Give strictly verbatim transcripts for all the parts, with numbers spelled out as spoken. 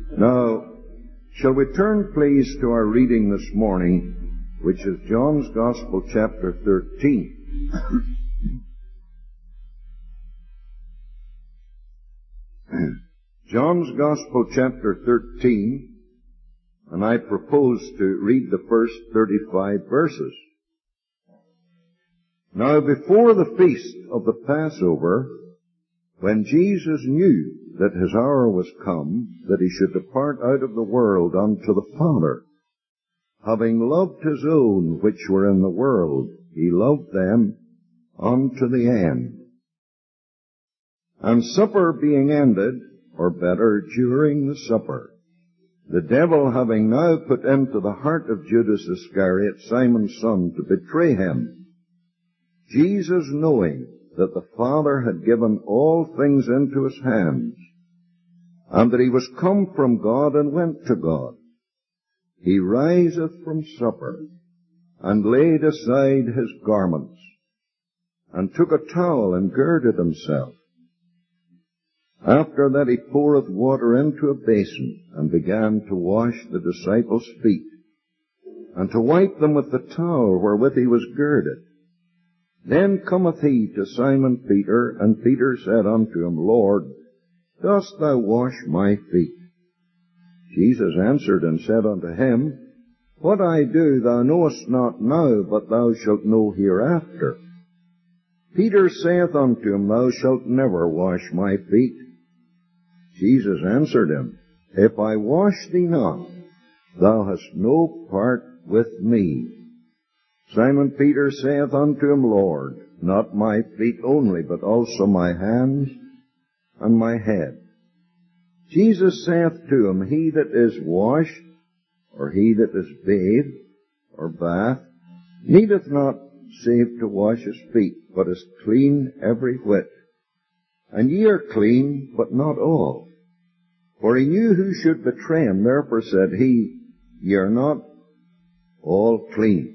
Now, shall we turn please to our reading this morning, which is John's Gospel chapter thirteen. John's Gospel chapter thirteen, and I propose to read the first thirty-five verses. Now before the feast of the Passover, when Jesus knew that his hour was come, that he should depart out of the world unto the Father, having loved his own which were in the world, he loved them unto the end. And supper being ended, or better, during the supper, the devil having now put into the heart of Judas Iscariot, Simon's son, to betray him, Jesus, knowing that the Father had given all things into his hands, and that he was come from God and went to God, he riseth from supper, and laid aside his garments, and took a towel and girded himself. After that he poureth water into a basin, and began to wash the disciples' feet, and to wipe them with the towel wherewith he was girded. Then cometh he to Simon Peter, and Peter said unto him, Lord, dost thou wash my feet? Jesus answered and said unto him, What I do thou knowest not now, but thou shalt know hereafter. Peter saith unto him, Thou shalt never wash my feet. Jesus answered him, If I wash thee not, thou hast no part with me. Simon Peter saith unto him, Lord, not my feet only, but also my hands and my head. Jesus saith to him, He that is washed, or he that is bathed, or bath, needeth not save to wash his feet, but is clean every whit. And ye are clean, but not all. For he knew who should betray him, therefore said he, Ye are not all clean.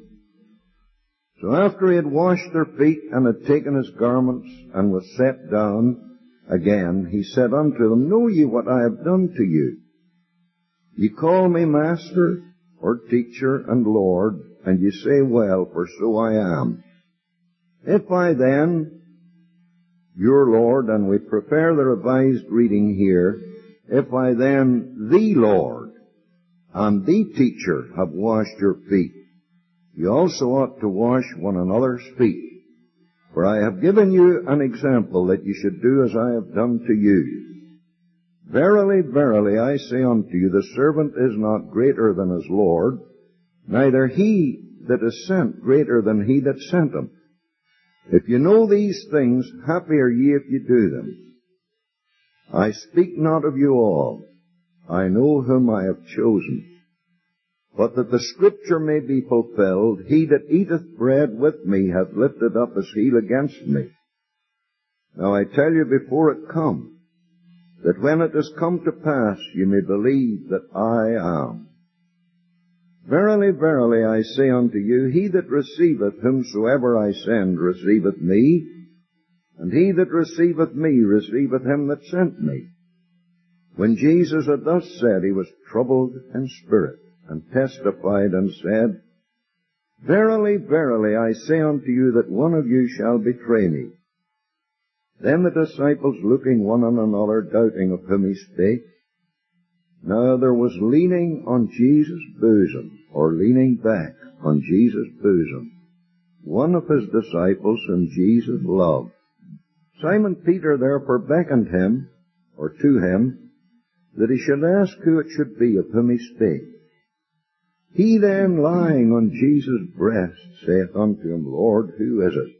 So after he had washed their feet, and had taken his garments, and was set down again, he said unto them, Know ye what I have done to you? Ye call me Master, or Teacher, and Lord, and ye say, Well, for so I am. If I then, your Lord, and we prepare the revised reading here, if I then, the Lord, and the Teacher, have washed your feet, you also ought to wash one another's feet. For I have given you an example that you should do as I have done to you. Verily, verily, I say unto you, the servant is not greater than his Lord, neither he that is sent greater than he that sent him. If you know these things, happy are ye if you do them. I speak not of you all. I know whom I have chosen. But that the Scripture may be fulfilled, He that eateth bread with me hath lifted up his heel against me. Now I tell you before it come, that when it is come to pass, you may believe that I am. Verily, verily, I say unto you, he that receiveth whomsoever I send receiveth me, and he that receiveth me receiveth him that sent me. When Jesus had thus said, he was troubled in spirit, and testified and said, Verily, verily, I say unto you that one of you shall betray me. Then the disciples, looking one on another, doubting of whom he spake. Now there was leaning on Jesus' bosom, or leaning back on Jesus' bosom, one of his disciples whom Jesus loved. Simon Peter therefore beckoned him, or to him, that he should ask who it should be of whom he spake. He then, lying on Jesus' breast, saith unto him, Lord, who is it?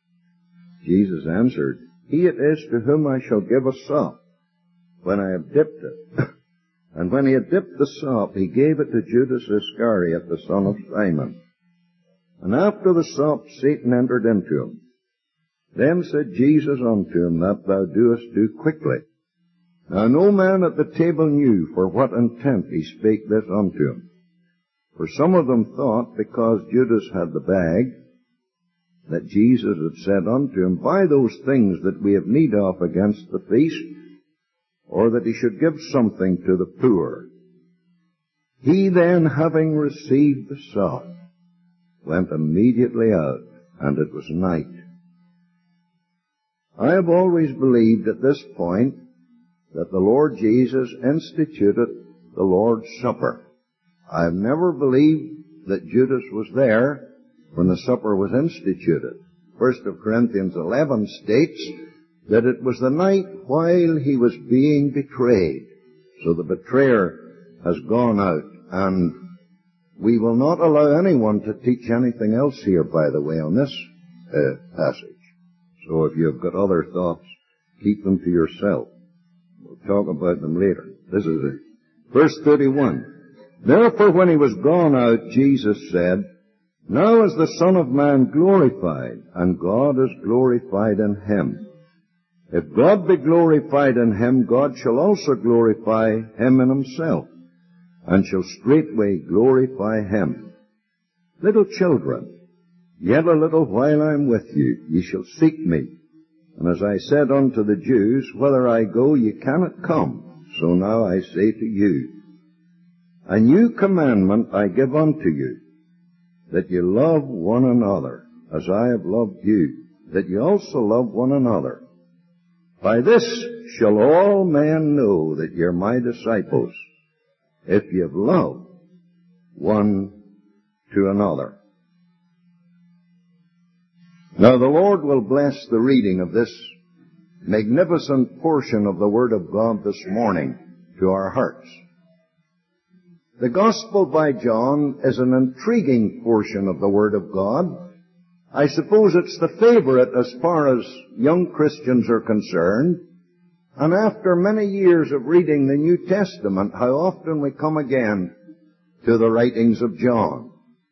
Jesus answered, He it is to whom I shall give a sop, when I have dipped it. And when he had dipped the sop, he gave it to Judas Iscariot, the son of Simon. And after the sop, Satan entered into him. Then said Jesus unto him, That thou doest, do quickly. Now no man at the table knew for what intent he spake this unto him. For some of them thought, because Judas had the bag, that Jesus had said unto him, Buy those things that we have need of against the feast, or that he should give something to the poor. He then, having received the sop, went immediately out, and it was night. I have always believed at this point that the Lord Jesus instituted the Lord's Supper. I have never believed that Judas was there when the supper was instituted. First of Corinthians eleven states that it was the night while he was being betrayed. So the betrayer has gone out, and we will not allow anyone to teach anything else here, by the way, on this uh, passage. So if you've got other thoughts, keep them to yourself. We'll talk about them later. This is it. Verse thirty-one. Therefore when he was gone out, Jesus said, Now is the Son of Man glorified, and God is glorified in him. If God be glorified in him, God shall also glorify him in himself, and shall straightway glorify him. Little children, yet a little while I am with you, ye shall seek me. And as I said unto the Jews, Whither I go, ye cannot come, so now I say to you, A new commandment I give unto you, that ye love one another, as I have loved you, that ye also love one another. By this shall all men know that ye are my disciples, if ye have love one to another. Now the Lord will bless the reading of this magnificent portion of the Word of God this morning to our hearts. The Gospel by John is an intriguing portion of the Word of God. I suppose it's the favorite as far as young Christians are concerned. And after many years of reading the New Testament, how often we come again to the writings of John.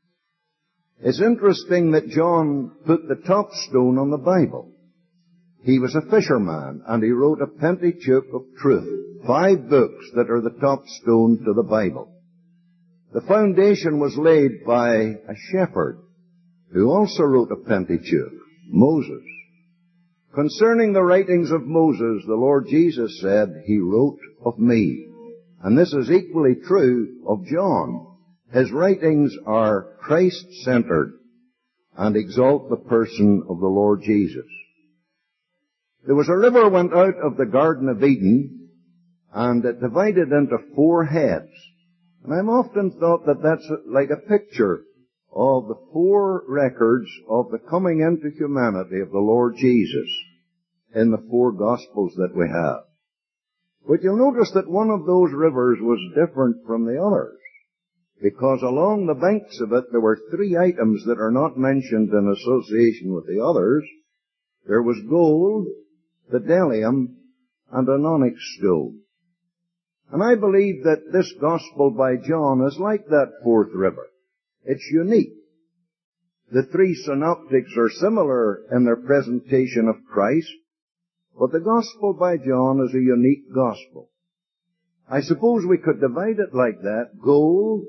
It's interesting that John put the top stone on the Bible. He was a fisherman, and he wrote a Pentateuch of truth, five books that are the top stone to the Bible. The foundation was laid by a shepherd who also wrote a Pentateuch, Moses. Concerning the writings of Moses, the Lord Jesus said, He wrote of me. And this is equally true of John. His writings are Christ-centered and exalt the person of the Lord Jesus. There was a river went out of the Garden of Eden, and it divided into four heads. And I've often thought that that's like a picture of the four records of the coming into humanity of the Lord Jesus in the four Gospels that we have. But you'll notice that one of those rivers was different from the others, because along the banks of it there were three items that are not mentioned in association with the others. There was gold, bdellium, and an onyx stone. And I believe that this Gospel by John is like that fourth river. It's unique. The three synoptics are similar in their presentation of Christ, but the Gospel by John is a unique Gospel. I suppose we could divide it like that: gold,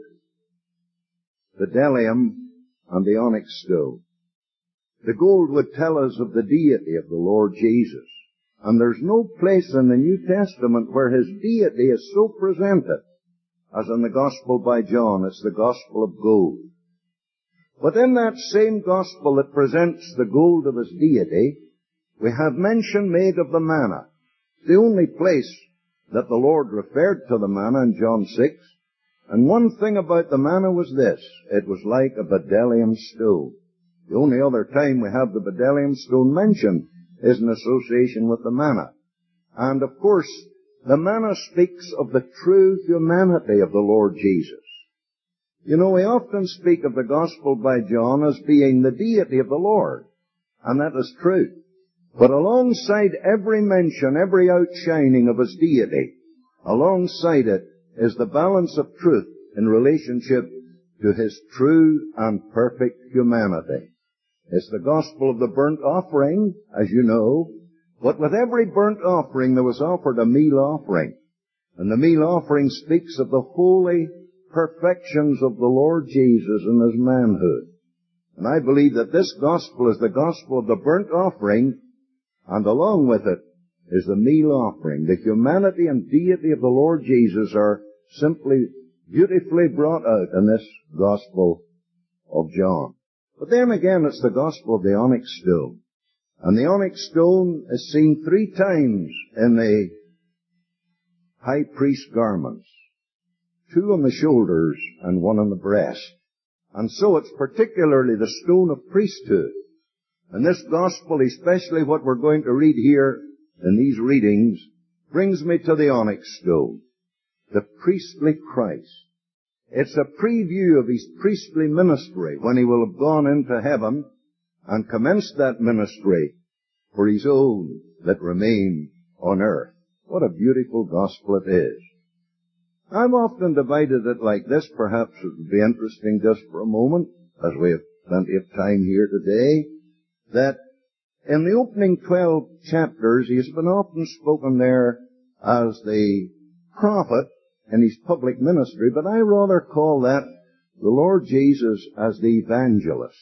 the bdellium, and the onyx stone. The gold would tell us of the deity of the Lord Jesus. And there's no place in the New Testament where his deity is so presented as in the Gospel by John. It's the Gospel of gold. But in that same Gospel that presents the gold of his deity, we have mention made of the manna. The only place that the Lord referred to the manna in John six. And one thing about the manna was this: it was like a bdellium stone. The only other time we have the bdellium stone mentioned is in association with the manna. And of course, the manna speaks of the true humanity of the Lord Jesus. You know, we often speak of the Gospel by John as being the deity of the Lord, and that is true. But alongside every mention, every outshining of his deity, alongside it is the balance of truth in relationship to his true and perfect humanity. It's the gospel of the burnt offering, as you know, but with every burnt offering there was offered a meal offering. And the meal offering speaks of the holy perfections of the Lord Jesus in his manhood. And I believe that this gospel is the gospel of the burnt offering, and along with it is the meal offering. The humanity and deity of the Lord Jesus are simply beautifully brought out in this Gospel of John. But then again, it's the Gospel of the onyx stone. And the onyx stone is seen three times in the high priest's garments. Two on the shoulders and one on the breast. And so it's particularly the stone of priesthood. And this Gospel, especially what we're going to read here in these readings, brings me to the onyx stone. The priestly Christ. It's a preview of His priestly ministry when He will have gone into heaven and commenced that ministry for His own that remain on earth. What a beautiful gospel it is. I've often divided it like this. Perhaps it would be interesting just for a moment, as we have plenty of time here today, that in the opening twelve chapters, He has been often spoken there as the prophet in His public ministry, but I rather call that the Lord Jesus as the evangelist.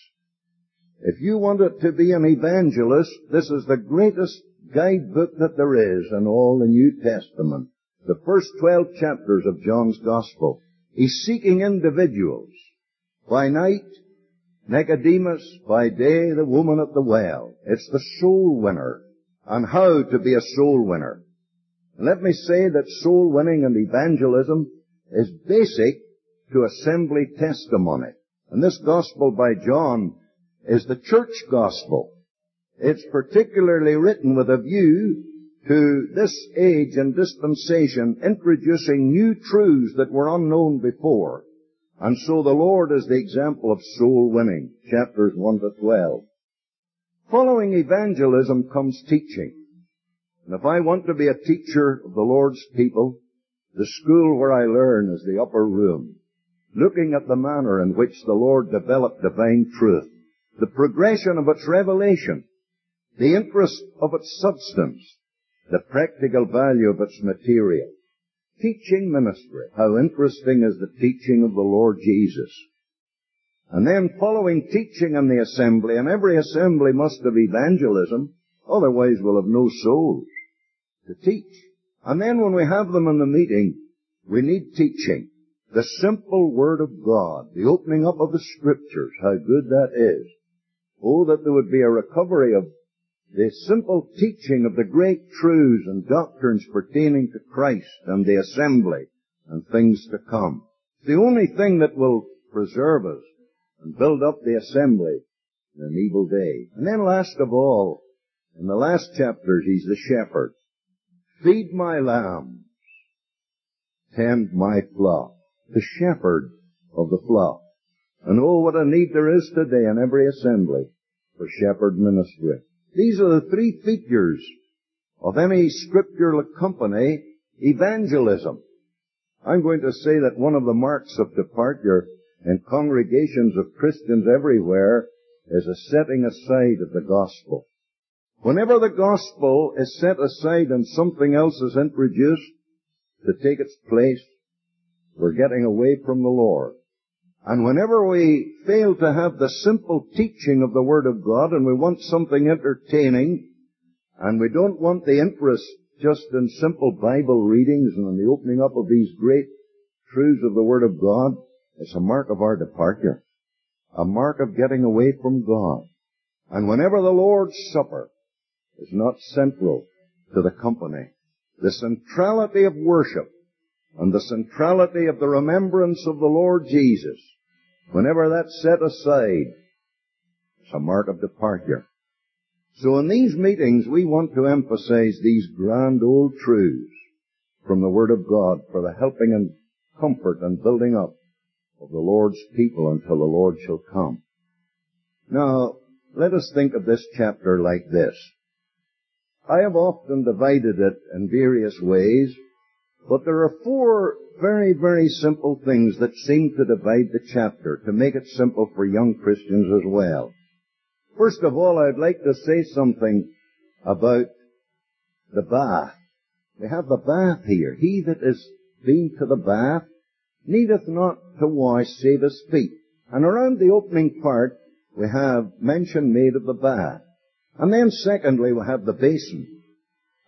If you want it to be an evangelist, this is the greatest guidebook that there is in all the New Testament. The first twelve chapters of John's Gospel. He's seeking individuals. By night, Nicodemus, by day, the woman at the well. It's the soul winner, and how to be a soul winner. And let me say that soul winning and evangelism is basic to assembly testimony. And this Gospel by John is the church gospel. It's particularly written with a view to this age and dispensation, introducing new truths that were unknown before. And so the Lord is the example of soul winning, chapters one to twelve. Following evangelism comes teaching. And if I want to be a teacher of the Lord's people, the school where I learn is the upper room, looking at the manner in which the Lord developed divine truth, the progression of its revelation, the interest of its substance, the practical value of its material. Teaching ministry. How interesting is the teaching of the Lord Jesus. And then following teaching in the assembly, and every assembly must have evangelism, otherwise we'll have no souls to teach. And then when we have them in the meeting, we need teaching. The simple Word of God, the opening up of the Scriptures, how good that is. Oh, that there would be a recovery of the simple teaching of the great truths and doctrines pertaining to Christ and the assembly and things to come. It's the only thing that will preserve us and build up the assembly in an evil day. And then last of all, in the last chapters, He's the shepherd. Feed my lambs, tend my flock, the shepherd of the flock. And oh, what a need there is today in every assembly for shepherd ministry. These are the three features of any scriptural company evangelism. I'm going to say that one of the marks of departure in congregations of Christians everywhere is a setting aside of the gospel. Whenever the gospel is set aside and something else is introduced to take its place, we're getting away from the Lord. And whenever we fail to have the simple teaching of the Word of God and we want something entertaining and we don't want the interest just in simple Bible readings and in the opening up of these great truths of the Word of God, it's a mark of our departure, a mark of getting away from God. And whenever the Lord's Supper is not central to the company, the centrality of worship and the centrality of the remembrance of the Lord Jesus, whenever that's set aside, it's a mark of departure. So in these meetings, we want to emphasize these grand old truths from the Word of God for the helping and comfort and building up of the Lord's people until the Lord shall come. Now, let us think of this chapter like this. I have often divided it in various ways, but there are four very, very simple things that seem to divide the chapter, to make it simple for young Christians as well. First of all, I'd like to say something about the bath. We have the bath here. He that is been to the bath needeth not to wash save his feet. And around the opening part, we have mention made of the bath. And then secondly, we have the basin.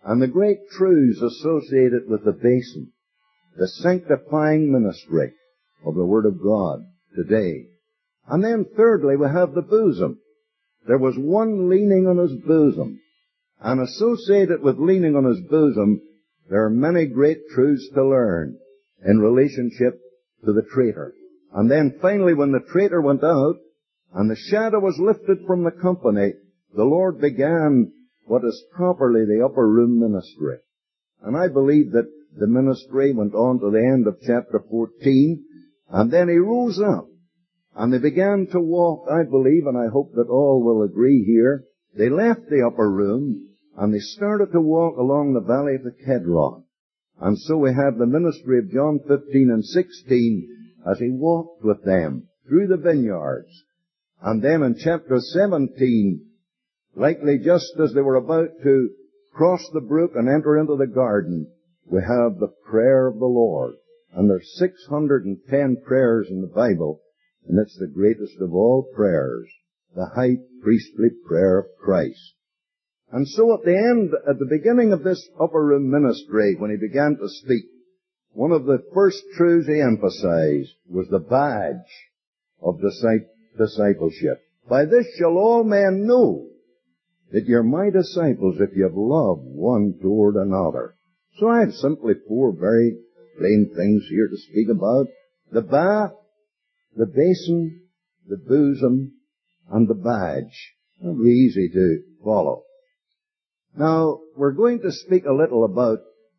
and the great truths associated with the basin, the sanctifying ministry of the Word of God today. And then thirdly, we have the bosom. There was one leaning on his bosom, and associated with leaning on his bosom, there are many great truths to learn in relationship to the traitor. And then finally, when the traitor went out, and the shadow was lifted from the company, the Lord began what is properly the upper room ministry. And I believe that the ministry went on to the end of chapter fourteen, and then he rose up, and they began to walk, I believe, and I hope that all will agree here. They left the upper room, and they started to walk along the valley of the Kedron. And so we have the ministry of John fifteen and sixteen as he walked with them through the vineyards. And then in chapter seventeen, likely just as they were about to cross the brook and enter into the garden, we have the prayer of the Lord. And there's six hundred ten prayers in the Bible, and it's the greatest of all prayers, the high priestly prayer of Christ. And so at the end, at the beginning of this upper room ministry, when he began to speak, one of the first truths he emphasized was the badge of discipleship. By this shall all men know that you're my disciples if you have love one toward another. So I have simply four very plain things here to speak about. The bath, the basin, the bosom, and the badge. It'll be easy to follow. Now, we're going to speak a little about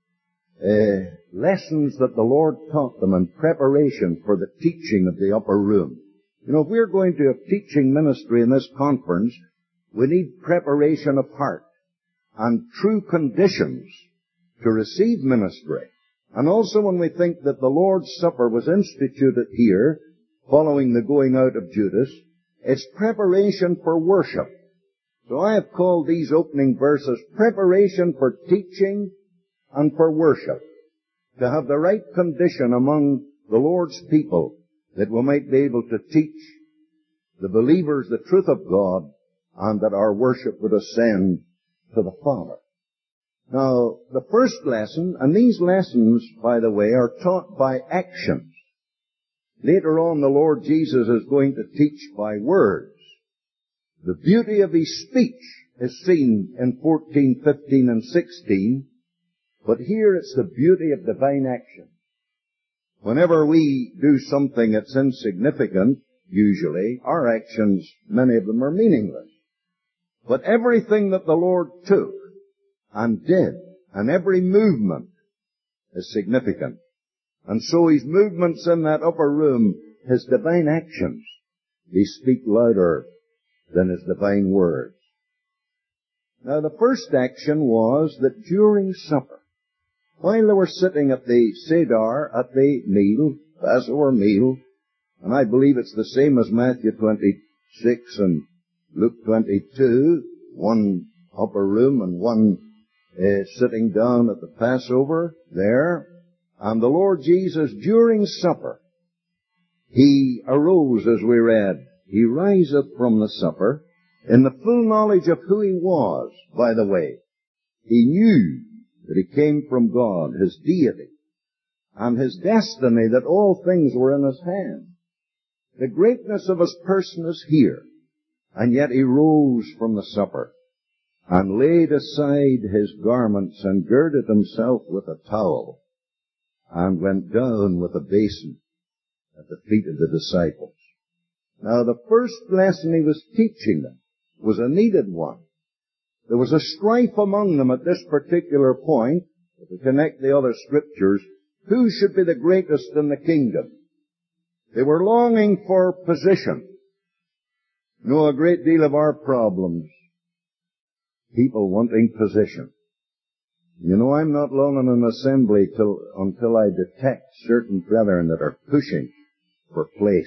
uh, lessons that the Lord taught them in preparation for the teaching of the upper room. You know, if we're going to have teaching ministry in this conference, we need preparation of heart and true conditions to receive ministry. And also when we think that the Lord's Supper was instituted here, following the going out of Judas, it's preparation for worship. So I have called these opening verses preparation for teaching and for worship, to have the right condition among the Lord's people that we might be able to teach the believers the truth of God and that our worship would ascend to the Father. Now, the first lesson, and these lessons, by the way, are taught by actions. Later on, the Lord Jesus is going to teach by words. The beauty of his speech is seen in fourteen, fifteen, and sixteen, but here it's the beauty of divine action. Whenever we do something that's insignificant, usually, our actions, many of them are meaningless. But everything that the Lord took and did, and every movement is significant. And so his movements in that upper room, his divine actions, they speak louder than his divine words. Now the first action was that during supper, while they were sitting at the Seder, at the meal, Passover meal, and I believe it's the same as Matthew twenty-six and Luke twenty-two, one upper room and one uh, sitting down at the Passover there, and the Lord Jesus during supper, he arose as we read. He riseth from the supper in the full knowledge of who he was, by the way. He knew that he came from God, his deity, and his destiny, that all things were in his hand. The greatness of his person is here, and yet he rose from the supper and laid aside his garments and girded himself with a towel and went down with a basin at the feet of the disciples. Now the first lesson he was teaching them was a needed one. There was a strife among them at this particular point, if we connect the other scriptures, who should be the greatest in the kingdom. They were longing for position. You know, a great deal of our problems, people wanting position. You know, I'm not long in an assembly till, until I detect certain brethren that are pushing for place.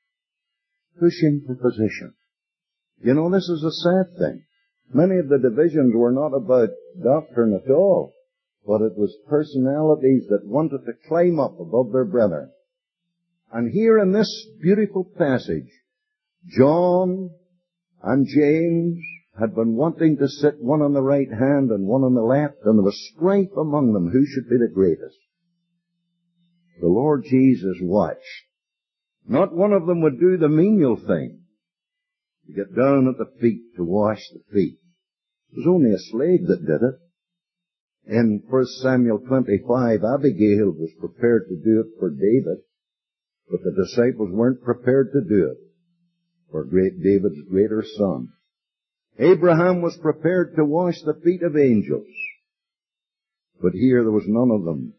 Pushing for position. You know, this is a sad thing. Many of the divisions were not about doctrine at all, but it was personalities that wanted to climb up above their brethren. And here in this beautiful passage, John and James had been wanting to sit one on the right hand and one on the left, and there was strife among them who should be the greatest. The Lord Jesus watched. Not one of them would do the menial thing, to get down at the feet to wash the feet. It was only a slave that did it. In First Samuel twenty-five, Abigail was prepared to do it for David, but the disciples weren't prepared to do it for great David's greater son. Abraham was prepared to wash the feet of angels, but here there was none of them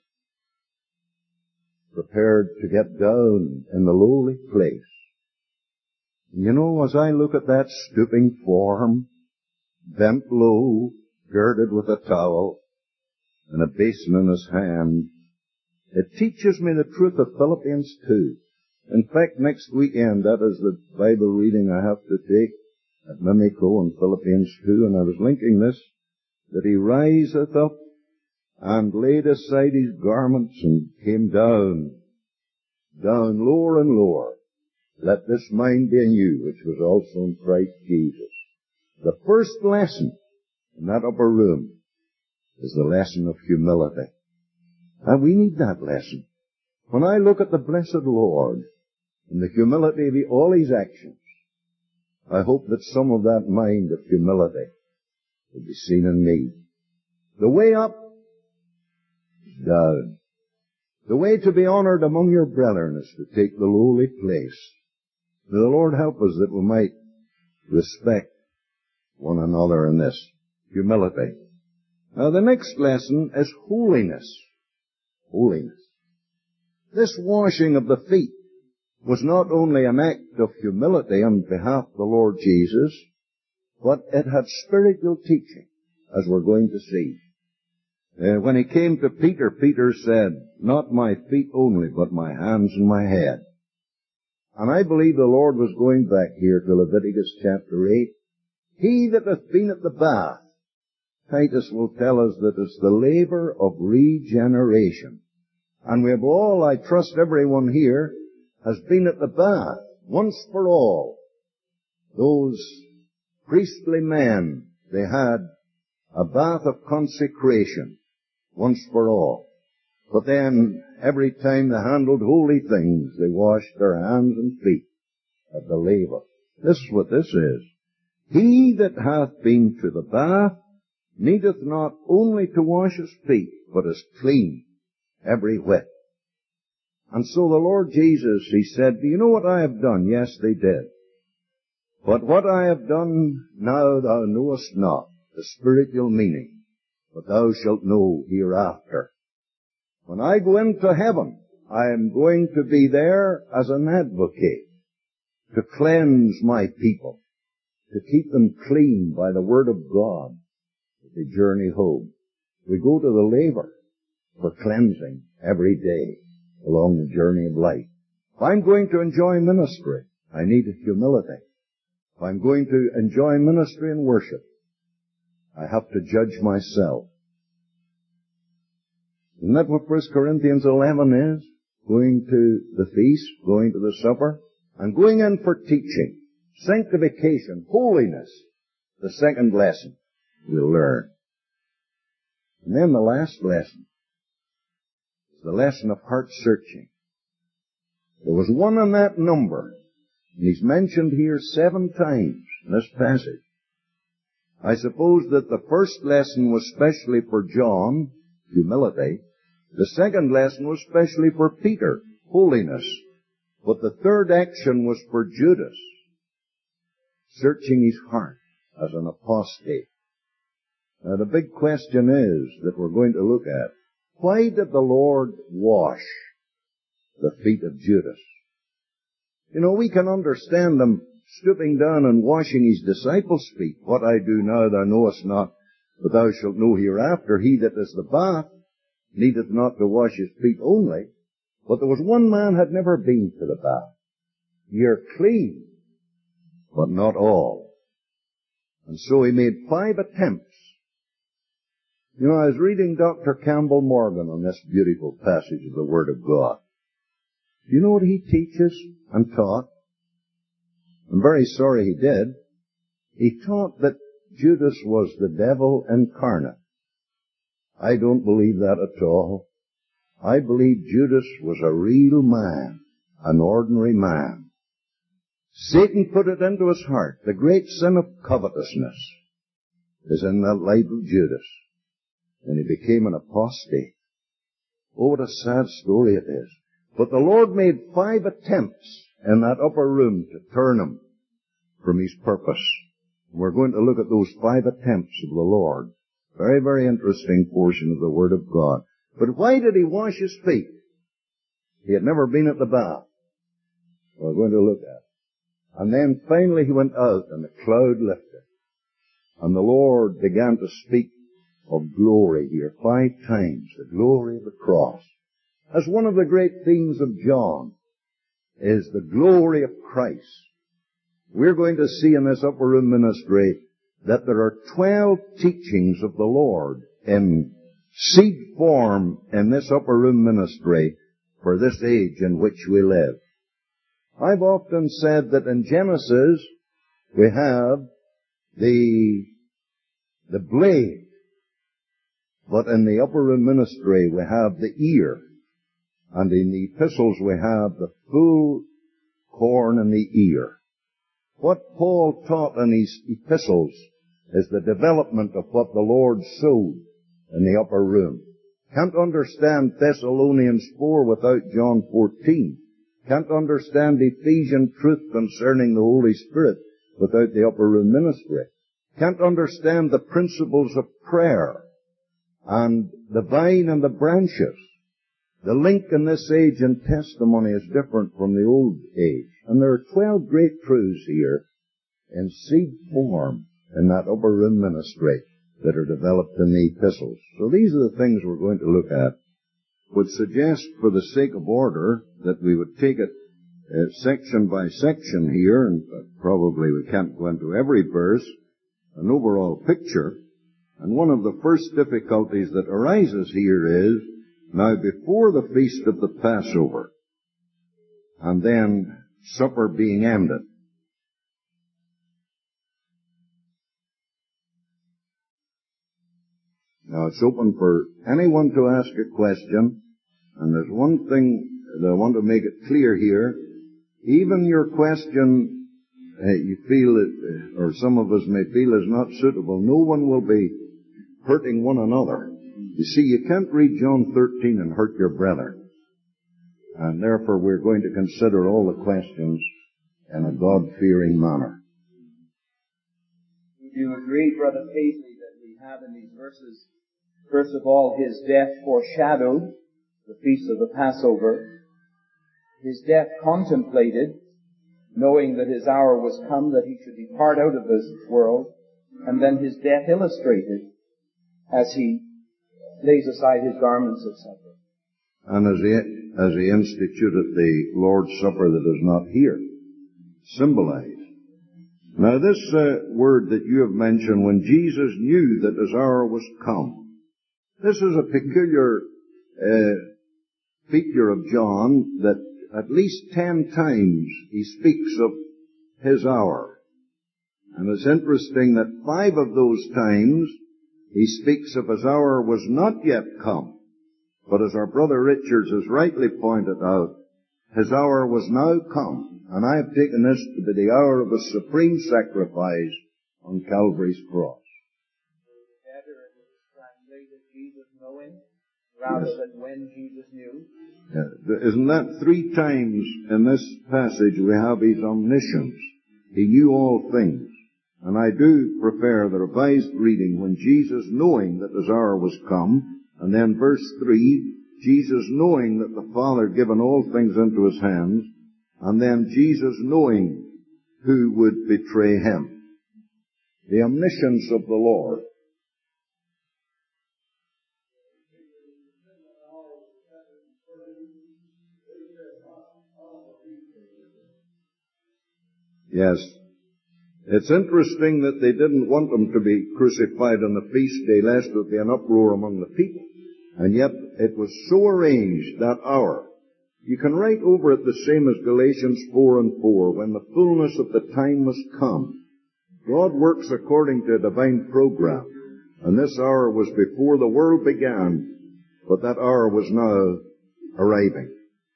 prepared to get down in the lowly place. And you know, as I look at that stooping form, bent low, girded with a towel, and a basin in his hand, it teaches me the truth of Philippians two. In fact, next weekend, that is the Bible reading I have to take at Mimico in Philippians two, and I was linking this, that he riseth up and laid aside his garments and came down, down lower and lower. Let this mind be in you, which was also in Christ Jesus. The first lesson in that upper room is the lesson of humility. And we need that lesson. When I look at the blessed Lord and the humility of all his actions, I hope that some of that mind of humility will be seen in me. The way up is down. The way to be honored among your brethren is to take the lowly place. May the Lord help us that we might respect one another in this humility. Now the next lesson is holiness. Holiness. This washing of the feet was not only an act of humility on behalf of the Lord Jesus, but it had spiritual teaching, as we're going to see. Uh, when he came to Peter, Peter said, not my feet only, but my hands and my head. And I believe the Lord was going back here to Leviticus chapter eight. He that hath been at the bath, Titus will tell us that it's the labor of regeneration. And we have all, I trust everyone here, has been at the bath once for all. Those priestly men, they had a bath of consecration once for all. But then, every time they handled holy things, they washed their hands and feet at the laver. This is what this is. He that hath been to the bath needeth not only to wash his feet, but is clean every whit. And so the Lord Jesus, he said, do you know what I have done? Yes, they did. But what I have done now thou knowest not, the spiritual meaning, but thou shalt know hereafter. When I go into heaven, I am going to be there as an advocate to cleanse my people, to keep them clean by the word of God as they journey home. We go to the laver for cleansing every day along the journey of life. If I'm going to enjoy ministry, I need humility. If I'm going to enjoy ministry and worship, I have to judge myself. Isn't that what First Corinthians eleven is? Going to the feast, going to the supper, and going in for teaching, sanctification, holiness, the second lesson we'll learn. And then the last lesson is the lesson of heart searching. There was one in that number, and he's mentioned here seven times in this passage. I suppose that the first lesson was specially for John, humility. The second lesson was specially for Peter, holiness. But the third action was for Judas, searching his heart as an apostate. Now the big question is that we're going to look at, why did the Lord wash the feet of Judas? You know, we can understand them stooping down and washing his disciples' feet. What I do now thou knowest not, but thou shalt know hereafter. He that is the bath needeth not to wash his feet only. But there was one man had never been to the bath. You're clean, but not all. And so he made five attempts. You know, I was reading Doctor Campbell Morgan on this beautiful passage of the Word of God. Do you know what he teaches and taught? I'm very sorry he did. He taught that Judas was the devil incarnate. I don't believe that at all. I believe Judas was a real man, an ordinary man. Satan put it into his heart. The great sin of covetousness is in that life of Judas. And he became an apostate. Oh, what a sad story it is. But the Lord made five attempts in that upper room to turn him from his purpose. We're going to look at those five attempts of the Lord. Very, very interesting portion of the Word of God. But why did he wash his feet? He had never been at the bath. We're going to look at it. And then finally he went out and the cloud lifted. And the Lord began to speak of glory here five times, the glory of the cross. As one of the great themes of John is the glory of Christ. We're going to see in this upper room ministry that there are twelve teachings of the Lord in seed form in this upper room ministry for this age in which we live. I've often said that in Genesis we have the, the blade, but in the upper room ministry we have the ear, and in the epistles we have the full corn in the ear. What Paul taught in his epistles is the development of what the Lord sowed in the upper room. Can't understand Thessalonians four without John fourteen. Can't understand Ephesian truth concerning the Holy Spirit without the upper room ministry. Can't understand the principles of prayer and the vine and the branches. The link in this age in testimony is different from the old age. And there are twelve great truths here in seed form in that upper room ministry that are developed in the epistles. So these are the things we're going to look at. Would suggest, for the sake of order, that we would take it uh, section by section here, and probably we can't go into every verse, an overall picture. And one of the first difficulties that arises here is, now before the feast of the Passover, and then supper being ended, now it's open for anyone to ask a question, and there's one thing that I want to make it clear here. Even your question uh, you feel, it, or some of us may feel, is not suitable, no one will be hurting one another. You see, you can't read John thirteen and hurt your brother. And therefore we're going to consider all the questions in a God-fearing manner. Would you agree, Brother Paisley, that we have in these verses, first of all, his death foreshadowed, the feast of the Passover, his death contemplated, knowing that his hour was come that he should depart out of this world, and then his death illustrated as he lays aside his garments of supper. And as he, as he instituted the Lord's Supper that is not here, symbolized. Now this uh, word that you have mentioned, when Jesus knew that his hour was come, this is a peculiar uh, feature of John, that at least ten times he speaks of his hour. And it's interesting that five of those times he speaks of his hour was not yet come. But as our brother Richards has rightly pointed out, his hour was now come. And I have taken this to be the hour of his supreme sacrifice on Calvary's cross. Better it was translated Jesus knowing, rather Yes. than when Jesus knew. Yeah. Isn't that three times in this passage we have his omniscience? He knew all things. And I do prefer the revised reading, when Jesus knowing that his hour was come, and then verse three, Jesus knowing that the Father had given all things into his hands, and then Jesus knowing who would betray him. The omniscience of the Lord. Yes. It's interesting that they didn't want him to be crucified on the feast day, lest there be an uproar among the people. And yet it was so arranged, that hour. You can write over it the same as Galatians four and four, when the fullness of the time was come. God works according to a divine program, and this hour was before the world began, but that hour was now arriving.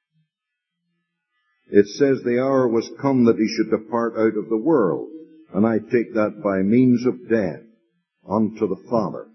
It says the hour was come that he should depart out of the world, and I take that by means of death unto the Father.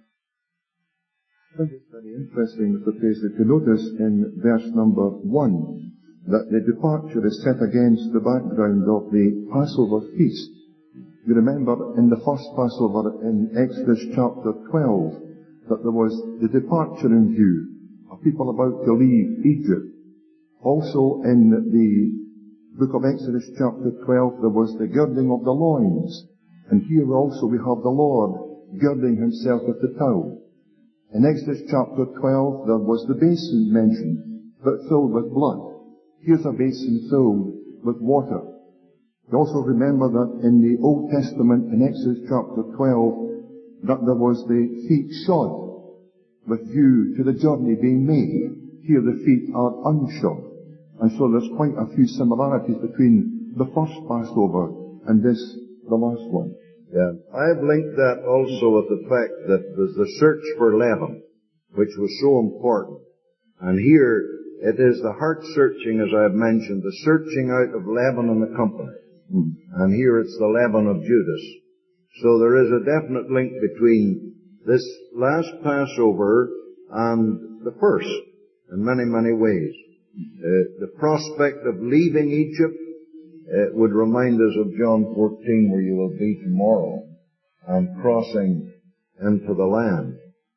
I think it's very interesting, Mister Paisley, to notice in verse number one that the departure is set against the background of the Passover feast. You remember in the first Passover in Exodus chapter twelve that there was the departure in view, a people about to leave Egypt. Also in the book of Exodus chapter twelve there was the girding of the loins. And here also we have the Lord girding himself with the towel. In Exodus chapter twelve there was the basin mentioned, but filled with blood. Here's a basin filled with water. You also remember that in the Old Testament, in Exodus chapter twelve, that there was the feet shod with view to the journey being made. Here the feet are unshod. And so there's quite a few similarities between the first Passover and this, the last one. Yeah, I've linked that also with the fact that there's the search for leaven, which was so important. And here it is the heart searching, as I've mentioned, the searching out of leaven in the company. Mm. And here it's the leaven of Judas. So there is a definite link between this last Passover and the first, in many, many ways. Uh, the prospect of leaving Egypt uh, would remind us of John fourteen, where you will be tomorrow, and crossing into the land.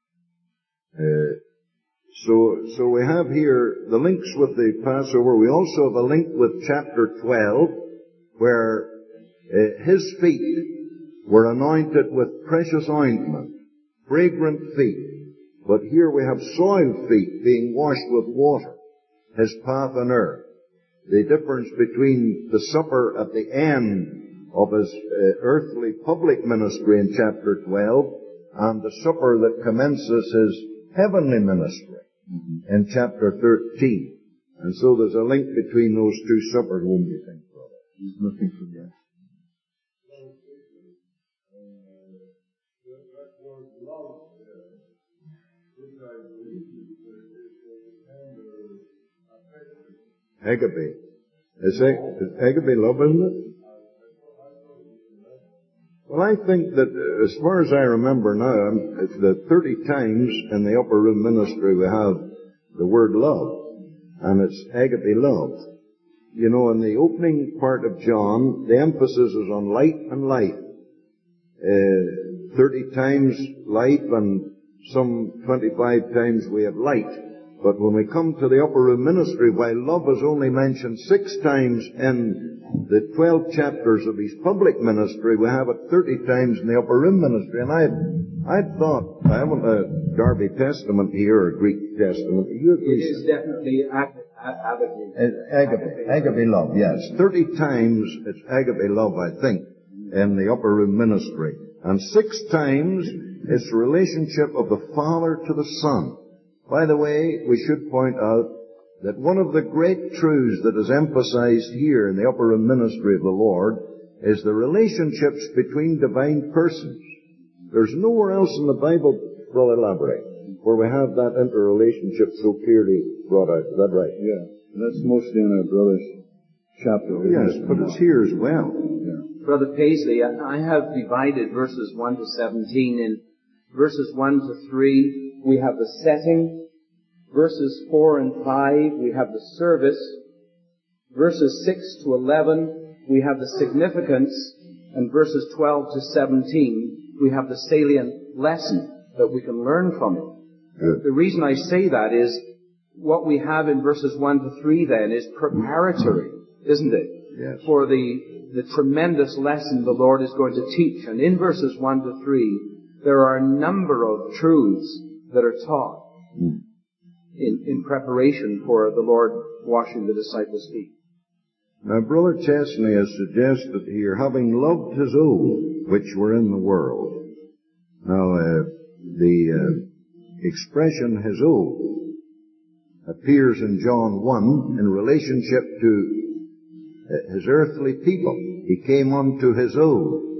Uh, so, so we have here the links with the Passover. We also have a link with chapter twelve, where uh, his feet were anointed with precious ointment, fragrant feet. But here we have soiled feet being washed with water, his path on earth. The difference between the supper at the end of his uh, earthly public ministry in chapter twelve and the supper that commences his heavenly ministry mm-hmm. in chapter thirteen. And so there's a link between those two suppers, wouldn't you think, brother? There's nothing to that. Agape. Is, is agape love, isn't it? Well, I think that uh, as far as I remember now, um, it's the thirty times in the upper room ministry we have the word love, and it's agape love. You know, in the opening part of John, the emphasis is on light and life. Uh, thirty times life, and some twenty-five times we have light. But when we come to the upper room ministry, while love is only mentioned six times in the twelve chapters of his public ministry, we have it thirty times in the upper room ministry. And I I thought, I haven't a Darby Testament here, or a Greek Testament. You it is definitely agape. Agape, agape love, yes. thirty times it's agape love, I think, in the upper room ministry. And six times it's the relationship of the Father to the Son. By the way, we should point out that one of the great truths that is emphasized here in the upper room ministry of the Lord is the relationships between divine persons. There's nowhere else in the Bible, well, elaborate, where we have that interrelationship so clearly brought out. Is that right? Yeah. That's mostly in our brother's chapter. Yes, but it's here as well. Yeah. Brother Paisley, I have divided verses one to seventeen in verses one to three, we have the setting. Verses four and five, we have the service. Verses six to eleven, we have the significance. And verses twelve to seventeen, we have the salient lesson that we can learn from it. Good. The reason I say that is what we have in verses one to three then is preparatory, isn't it? Yes. For the, the tremendous lesson the Lord is going to teach. And in verses one to three, there are a number of truths that are taught mm. in, in preparation for the Lord washing the disciples' feet. Now, Brother Chesney has suggested here, having loved his own, which were in the world. Now, uh, the uh, expression his own appears in John one in relationship to uh, his earthly people. He came unto his own,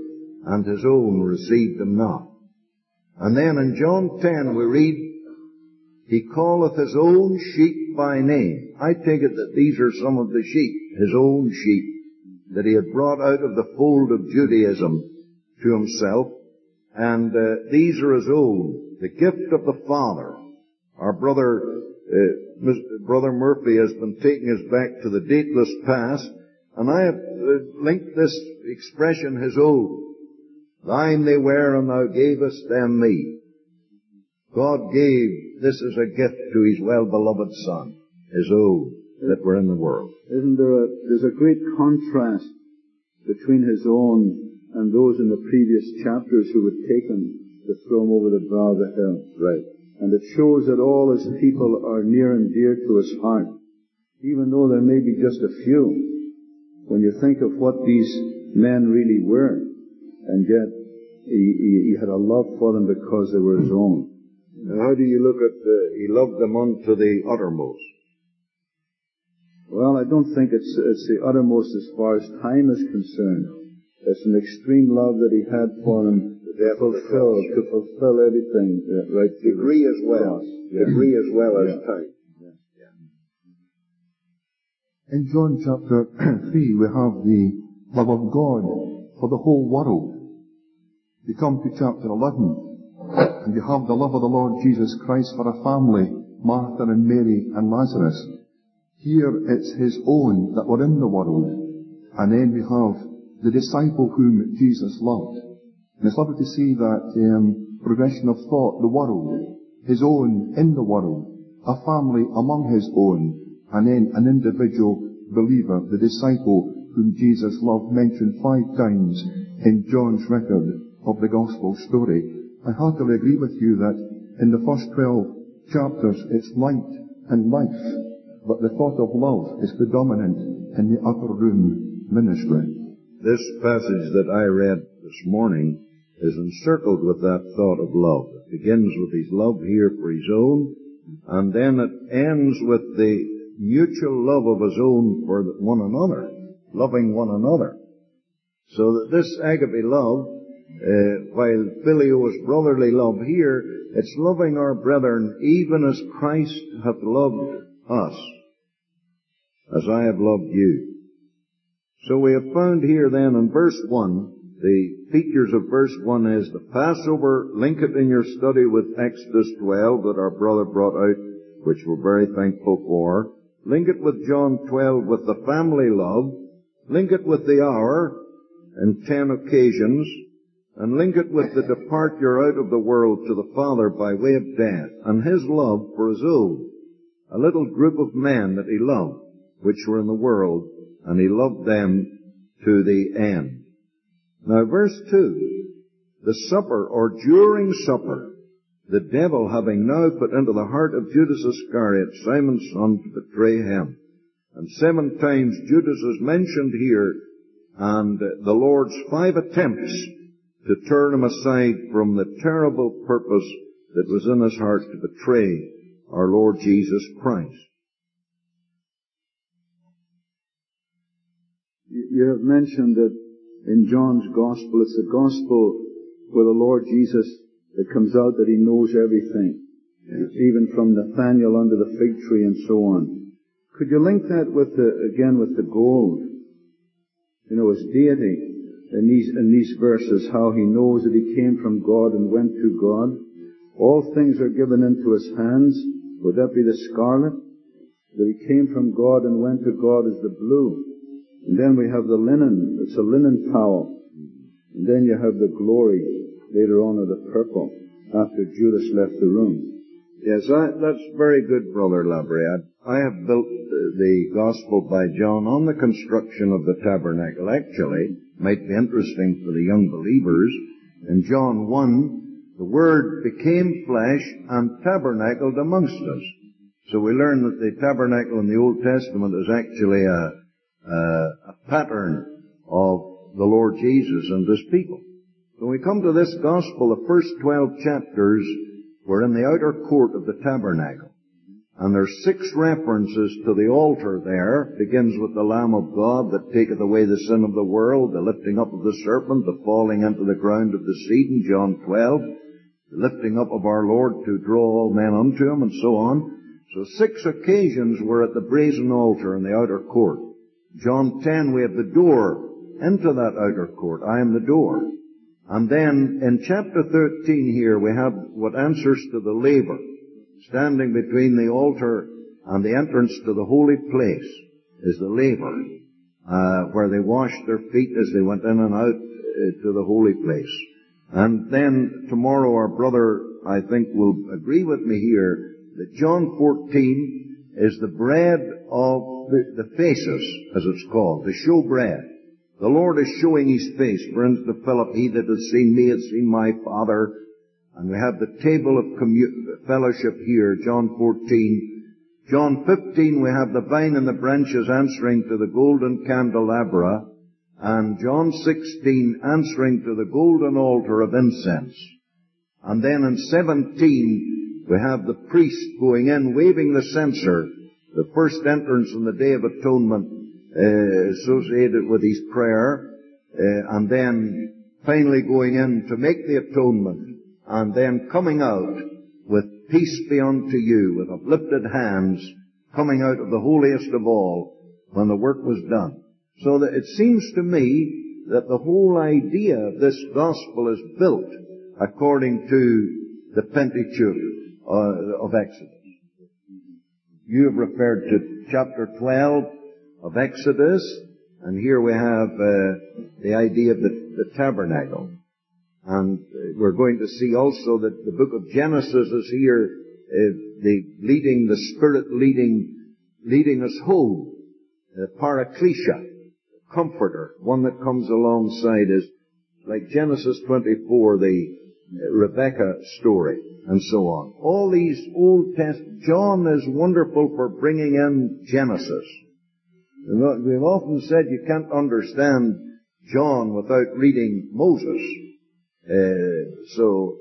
and his own received him not. And then in John ten we read, he calleth his own sheep by name. I take it that these are some of the sheep, his own sheep, that he had brought out of the fold of Judaism to himself. And uh, these are his own, the gift of the Father. Our brother, uh, Brother Murphy has been taking us back to the dateless past, and I have uh, linked this expression, his own. Thine they were, and thou gavest them me. God gave this as a gift to his well-beloved Son, his own, that were in the world. Isn't there a, there's a great contrast between his own and those in the previous chapters who had taken to throw him over the brow of the hill. Right. And it shows that all his people are near and dear to his heart, even though there may be just a few. When you think of what these men really were, and yet he, he, he had a love for them because they were his own. Now, how do you look at the, he loved them unto the uttermost? Well, I don't think it's, it's the uttermost as far as time is concerned. It's an extreme love that he had for them to fulfill, to fulfill everything, uh, right? Degree as well. Yeah. Degree as well as Yeah. time. In John chapter three, we have the love of God for the whole world. You come to chapter eleven, and you have the love of the Lord Jesus Christ for a family, Martha and Mary and Lazarus. Here it's his own that were in the world. And then we have the disciple whom Jesus loved. And it's lovely to see that um, progression of thought, the world, his own in the world, a family among his own, and then an individual believer, the disciple whom Jesus loved, mentioned five times in John's record of the gospel story. I heartily agree with you that in the first twelve chapters it's light and life, but the thought of love is predominant in the upper room ministry. This passage that I read this morning is encircled with that thought of love. It begins with his love here for his own, and then it ends with the mutual love of his own for one another, loving one another. So that this agape love, uh, while phileo is brotherly love here, it's loving our brethren even as Christ hath loved us, as I have loved you. So we have found here then in verse one, the features of verse one is the Passover. Link it in your study with Exodus twelve that our brother brought out, which we're very thankful for. Link it with John twelve with the family love. Link it with the hour in ten occasions. And link it with the departure out of the world to the Father by way of death, and his love for his own, a little group of men that he loved, which were in the world, and he loved them to the end. Now verse two, the supper, or during supper, the devil having now put into the heart of Judas Iscariot, Simon's son, to betray him. And seven times Judas is mentioned here, and the Lord's five attempts to turn him aside from the terrible purpose that was in his heart to betray our Lord Jesus Christ. You have mentioned that in John's Gospel, it's the Gospel where the Lord Jesus, it comes out that he knows everything, yes, even from Nathanael under the fig tree and so on. Could you link that with the, again with the gold? You know, his deity in these, in these verses, how he knows that he came from God and went to God. All things are given into his hands. Would that be the scarlet? That he came from God and went to God is the blue. And then we have the linen. It's a linen towel. And then you have the glory later on of the purple after Judas left the room. Yes, I, that's very good, Brother Labrie. I, I have built the, the Gospel by John on the construction of the tabernacle. Actually, it might be interesting for the young believers. In John one, the Word became flesh and tabernacled amongst us. So we learn that the tabernacle in the Old Testament is actually a Uh, a pattern of the Lord Jesus and his people. When we come to this gospel, the first twelve chapters were in the outer court of the tabernacle. And there's six references to the altar there. It begins with the Lamb of God that taketh away the sin of the world, the lifting up of the serpent, the falling into the ground of the seed in John twelve, the lifting up of our Lord to draw all men unto Him, and so on. So six occasions were at the brazen altar in the outer court. John ten, we have the door into that outer court. I am the door. And then in chapter thirteen here we have what answers to the laver. Standing between the altar and the entrance to the holy place is the laver, uh, where they washed their feet as they went in and out uh, to the holy place. And then tomorrow our brother, I think, will agree with me here that John fourteen is the bread of the, the faces, as it's called, the show bread. The Lord is showing His face. For instance, to Philip, he that has seen me has seen my Father. And we have the table of commu- fellowship here, John fourteen. John fifteen, we have the vine and the branches answering to the golden candelabra. And John sixteen, answering to the golden altar of incense. And then in seventeen, we have the priest going in, waving the censer, the first entrance on the Day of Atonement, uh, associated with his prayer. Uh, and then finally going in to make the atonement. And then coming out with peace be unto you, with uplifted hands, coming out of the holiest of all when the work was done. So that it seems to me that the whole idea of this gospel is built according to the Pentateuch uh, of Exodus. You have referred to chapter twelve of Exodus, and here we have uh, the idea of the, the tabernacle. And we're going to see also that the book of Genesis is here, uh, the leading, the Spirit leading, leading us home. Uh, Paraclesia, Comforter, one that comes alongside is like Genesis twenty-four, the uh, Rebecca story, and so on. All these Old Testament, John is wonderful for bringing in Genesis. We've often said you can't understand John without reading Moses. Uh, so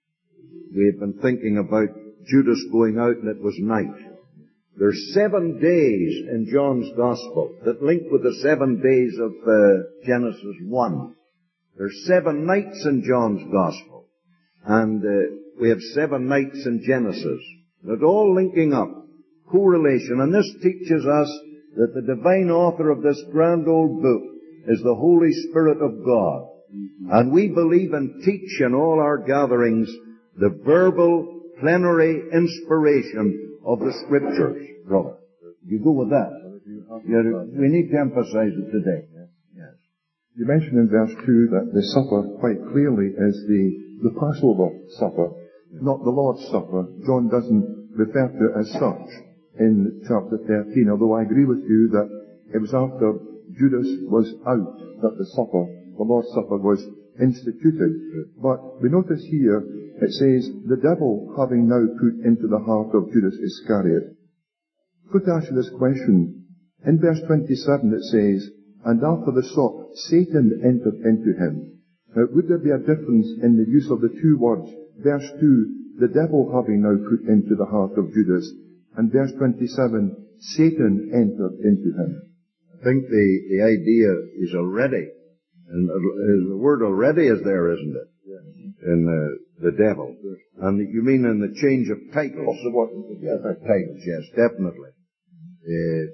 we've been thinking about Judas going out and it was night. There's seven days in John's Gospel that link with the seven days of uh, Genesis one. There's seven nights in John's Gospel, and uh, we have seven nights in Genesis. They're all linking up, correlation, and this teaches us that the divine author of this grand old book is the Holy Spirit of God. And we believe and teach in all our gatherings the verbal, plenary inspiration of the Scriptures, brother. You go with that. You, we need to emphasize it today. Yes. You mentioned in verse two that the supper quite clearly is the, the Passover supper, not the Lord's Supper. John doesn't refer to it as such in chapter thirteen, although I agree with you that it was after Judas was out that the supper, the Lord's Supper, was instituted. But we notice here, it says, the devil having now put into the heart of Judas Iscariot. I'm going to ask you this question. In verse twenty-seven it says, and after the sop, Satan entered into him. Now, would there be a difference in the use of the two words? Verse two, the devil having now put into the heart of Judas, and verse twenty-seven, Satan entered into him. I think the, the idea is already, and the word already is there, isn't it? Yes. In the, the devil. Yes. And you mean in the change of titles? Of the what? Yes, titles, yes, definitely. Uh,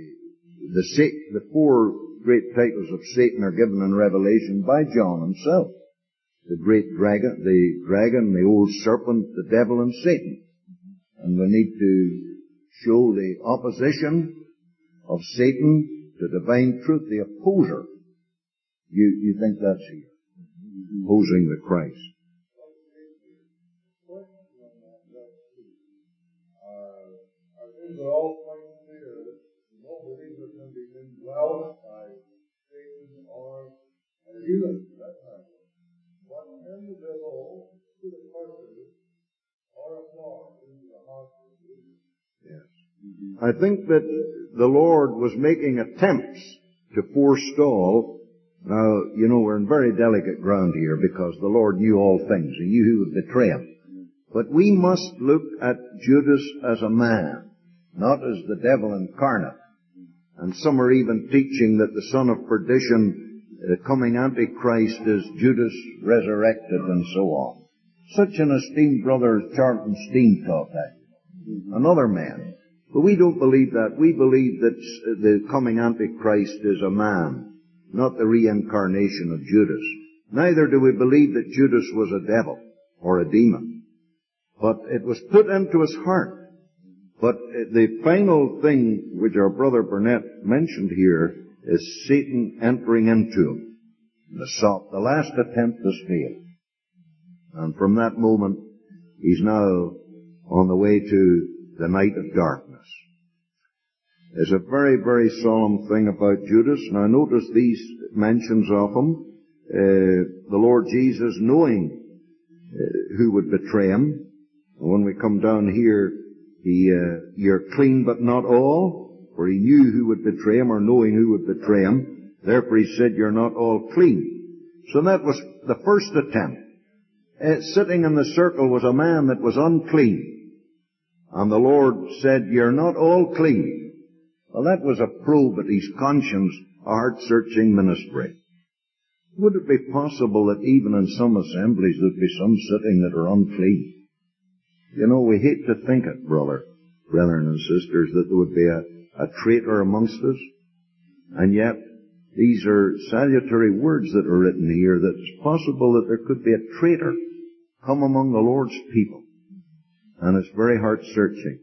the, the, the four great titles of Satan are given in Revelation by John himself. The great dragon, the dragon, the old serpent, the devil, and Satan. And we need to show the opposition of Satan to divine truth, the opposer. You, you think that's here? Opposing the Christ. I think we're all quite clear that no believer can be indwelt by Satan or Judas. But can the devil put a purpose or a thought into the heart of the believer? Yes. I think that the Lord was making attempts to forestall. Now, you know, we're in very delicate ground here because the Lord knew all things. He knew who would betray him. But we must look at Judas as a man. not as the devil incarnate. And some are even teaching that the son of perdition, the coming Antichrist, is Judas resurrected and so on. Such an esteemed brother as Charlton Steen taught that. Another man. But we don't believe that. We believe that the coming Antichrist is a man, not the reincarnation of Judas. Neither do we believe that Judas was a devil or a demon. But it was put into his heart. But the final thing which our brother Burnett mentioned here is Satan entering into him. The, soft, the last attempt has failed. And from that moment, he's now on the way to the night of darkness. There's a very, very solemn thing about Judas. Now notice these mentions of him. Uh, the Lord Jesus knowing uh, who would betray him. And when we come down here, he, uh, you're clean but not all, for he knew who would betray him, or knowing who would betray him. Therefore he said, you're not all clean. So that was the first attempt. Uh, sitting in the circle was a man that was unclean. And the Lord said, you're not all clean. Well, that was a probe at his conscience, a heart-searching ministry. Would it be possible that even in some assemblies there'd be some sitting that are unclean? You know, we hate to think it, brother, brethren and sisters, that there would be a, a traitor amongst us. And yet, these are salutary words that are written here, that it's possible that there could be a traitor come among the Lord's people. And it's very heart-searching.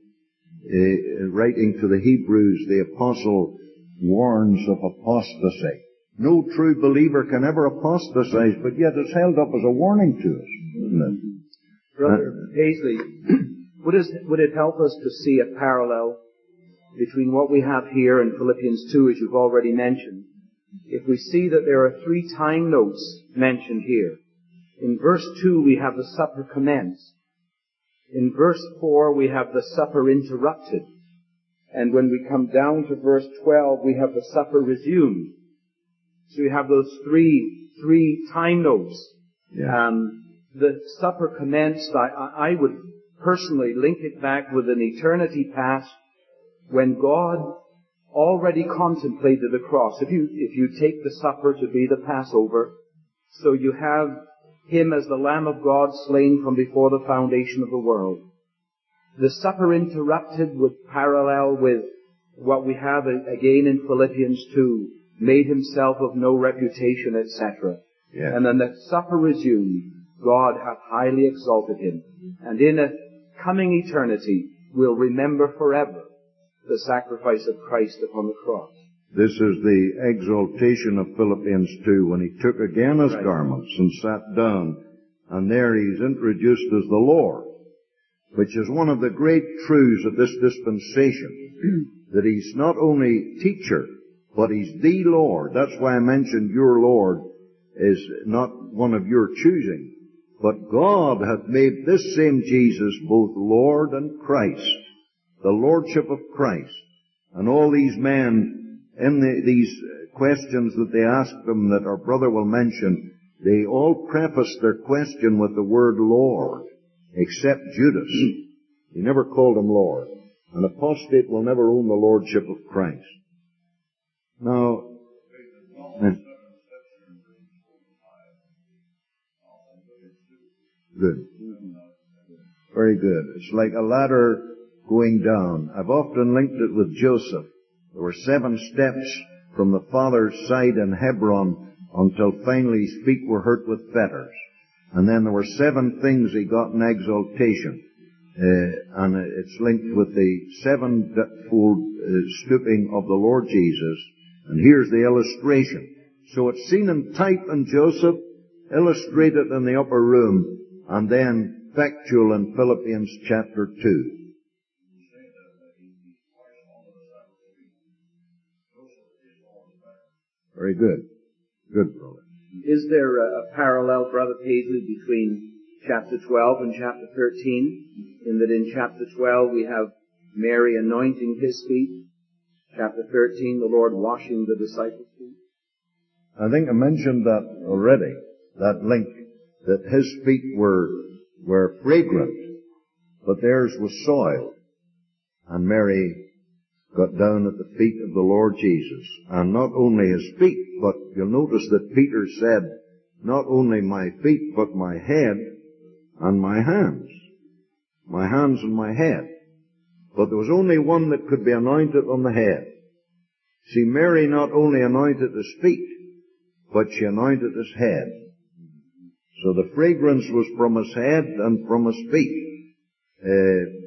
Uh, writing to the Hebrews, the apostle warns of apostasy. No true believer can ever apostatize, but yet it's held up as a warning to us, isn't it? Brother uh, Paisley, would it, would it help us to see a parallel between what we have here in Philippians two, as you've already mentioned? If we see that there are three time notes mentioned here. In verse two, we have the supper commenced. In verse four, we have the supper interrupted. And when we come down to verse twelve, we have the supper resumed. So we have those three, three time notes. Yeah. Um, the supper commenced, I, I would personally link it back with an eternity past when God already contemplated the cross. If you, if you take the supper to be the Passover, so you have Him as the Lamb of God slain from before the foundation of the world. The supper interrupted would parallel with what we have again in Philippians two, made Himself of no reputation, et cetera. Yeah. And then the supper resumed. God hath highly exalted Him. And in a coming eternity, we'll remember forever the sacrifice of Christ upon the cross. This is the exaltation of Philippians two, when he took again his right. garments and sat down, and there he's introduced as the Lord, which is one of the great truths of this dispensation, that he's not only teacher, but he's the Lord. That's why I mentioned your Lord is not one of your choosing, but God hath made this same Jesus both Lord and Christ, the Lordship of Christ. And all these men, in the, these questions that they asked him that our brother will mention, they all preface their question with the word Lord, except Judas. He never called him Lord. An apostate will never own the Lordship of Christ. Now, good. Very good. It's like a ladder going down. I've often linked it with Joseph. There were seven steps from the father's side in Hebron until finally his feet were hurt with fetters. And then there were seven things he got in exaltation. Uh, and it's linked with the sevenfold uh, stooping of the Lord Jesus. And here's the illustration. So it's seen in type in Joseph, illustrated in the upper room, and then factual in Philippians chapter two. Very good. Good, brother. Is there a parallel, Brother Paisley, between chapter twelve and chapter thirteen? In that in chapter twelve we have Mary anointing His feet. Chapter thirteen, the Lord washing the disciples' feet. I think I mentioned that already, that link, that His feet were, were fragrant, but theirs was soiled. And Mary got down at the feet of the Lord Jesus. And not only his feet, but you'll notice that Peter said, not only my feet, but my head and my hands. My hands and my head. But there was only one that could be anointed on the head. See, Mary not only anointed his feet, but she anointed his head. So the fragrance was from his head and from his feet. Uh,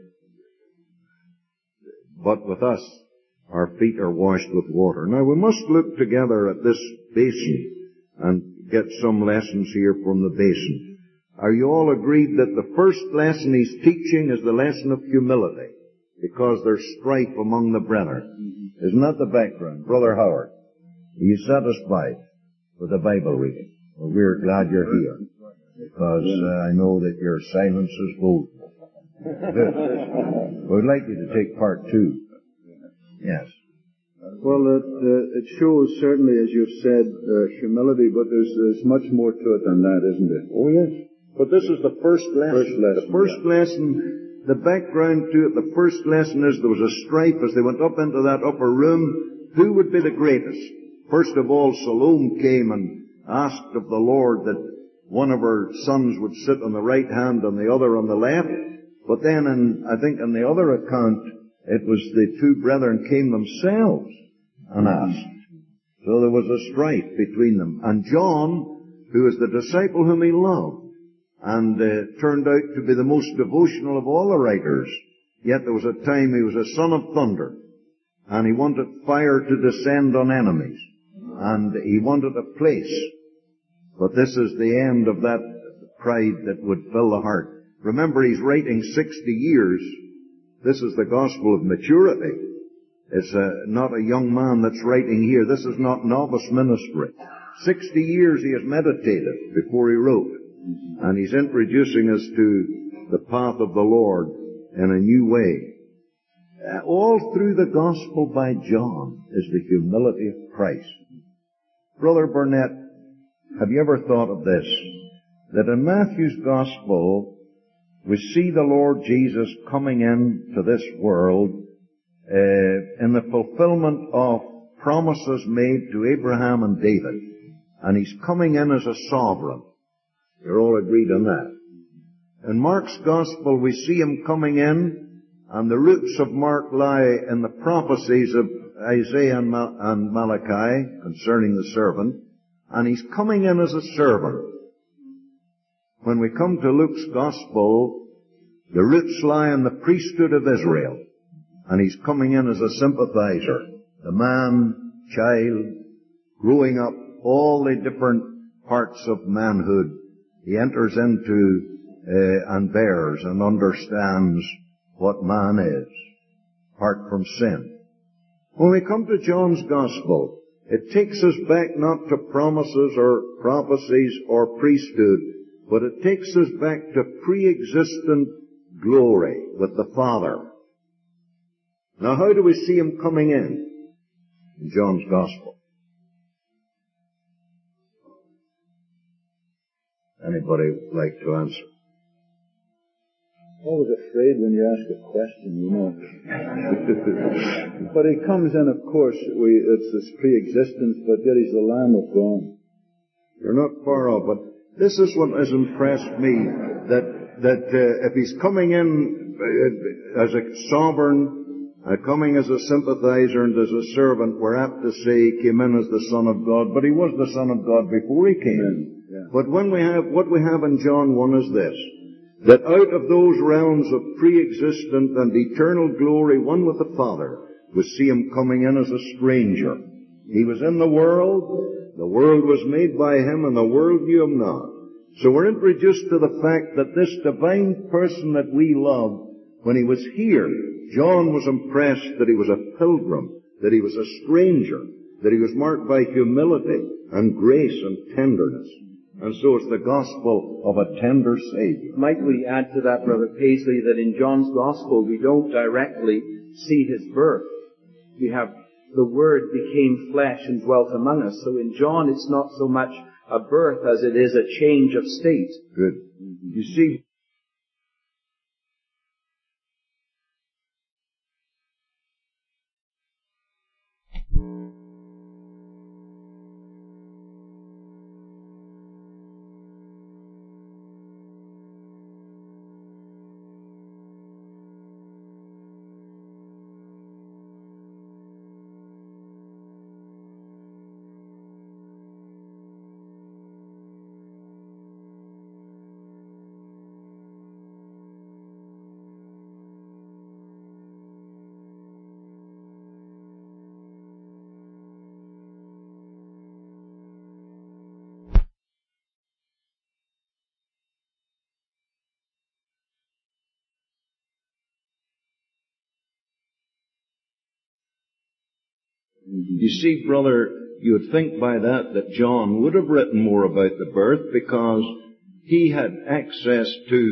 but with us, our feet are washed with water. Now we must look together at this basin and get some lessons here from the basin. Are you all agreed that the first lesson he's teaching is the lesson of humility? Because there's strife among the brethren. Isn't that the background? Brother Howard, are you satisfied with the Bible reading? Well, we're glad you're here, because uh, I know that your silence is bold. We'd like you to take part two. Yes. Well, it, uh, it shows certainly, as you've said, uh, humility, but there's, there's much more to it than that, isn't it? Oh, yes. But this is the first lesson. First lesson. The first yeah. lesson, the background to it, the first lesson is there was a strife as they went up into that upper room. Who would be the greatest? First of all, Salome came and asked of the Lord that one of her sons would sit on the right hand and the other on the left. But then, in, I think in the other account, it was the two brethren came themselves and asked. So there was a strife between them. And John, who was the disciple whom he loved, and uh, turned out to be the most devotional of all the writers, yet there was a time he was a son of thunder, and he wanted fire to descend on enemies, and he wanted a place. But this is the end of that pride that would fill the heart. Remember, he's writing sixty years. This is the gospel of maturity. It's a, not a young man that's writing here. This is not novice ministry. Sixty years he has meditated before he wrote. And he's introducing us to the path of the Lord in a new way. Uh, all through the gospel by John is the humility of Christ. Brother Burnett, have you ever thought of this? That in Matthew's gospel, we see the Lord Jesus coming into this world uh, in the fulfillment of promises made to Abraham and David. And he's coming in as a sovereign. You're all agreed on that. In Mark's gospel, we see him coming in, and the roots of Mark lie in the prophecies of Isaiah and, Mal- and Malachi concerning the servant, and he's coming in as a servant. When we come to Luke's gospel, the roots lie in the priesthood of Israel, and he's coming in as a sympathizer, the man, child, growing up, all the different parts of manhood. He enters into uh, and bears and understands what man is, apart from sin. When we come to John's gospel, it takes us back not to promises or prophecies or priesthood, but it takes us back to pre-existent glory with the Father. Now, how do we see him coming in? In John's gospel. Anybody would like to answer? I'm always afraid when you ask a question, you know. But he comes in, of course, we, it's this pre-existence, but yet he's the Lamb of God. You're not far off, but this is what has impressed me, that that uh, if he's coming in uh, as a sovereign, uh, coming as a sympathizer and as a servant, we're apt to say he came in as the Son of God, but he was the Son of God before he came in. Yeah. But when we have, what we have in John one is this, that out of those realms of pre-existent and eternal glory, one with the Father, we see him coming in as a stranger. He was in the world, the world was made by him, and the world knew him not. So we're introduced to the fact that this divine person that we love, when he was here, John was impressed that he was a pilgrim, that he was a stranger, that he was marked by humility and grace and tenderness. And so it's the gospel of a tender Savior. Might we add to that, Brother Paisley, that in John's gospel we don't directly see his birth. We have the Word became flesh and dwelt among us. So in John it's not so much a birth as it is a change of state. Good. You see, You see, brother, you would think by that that John would have written more about the birth because he had access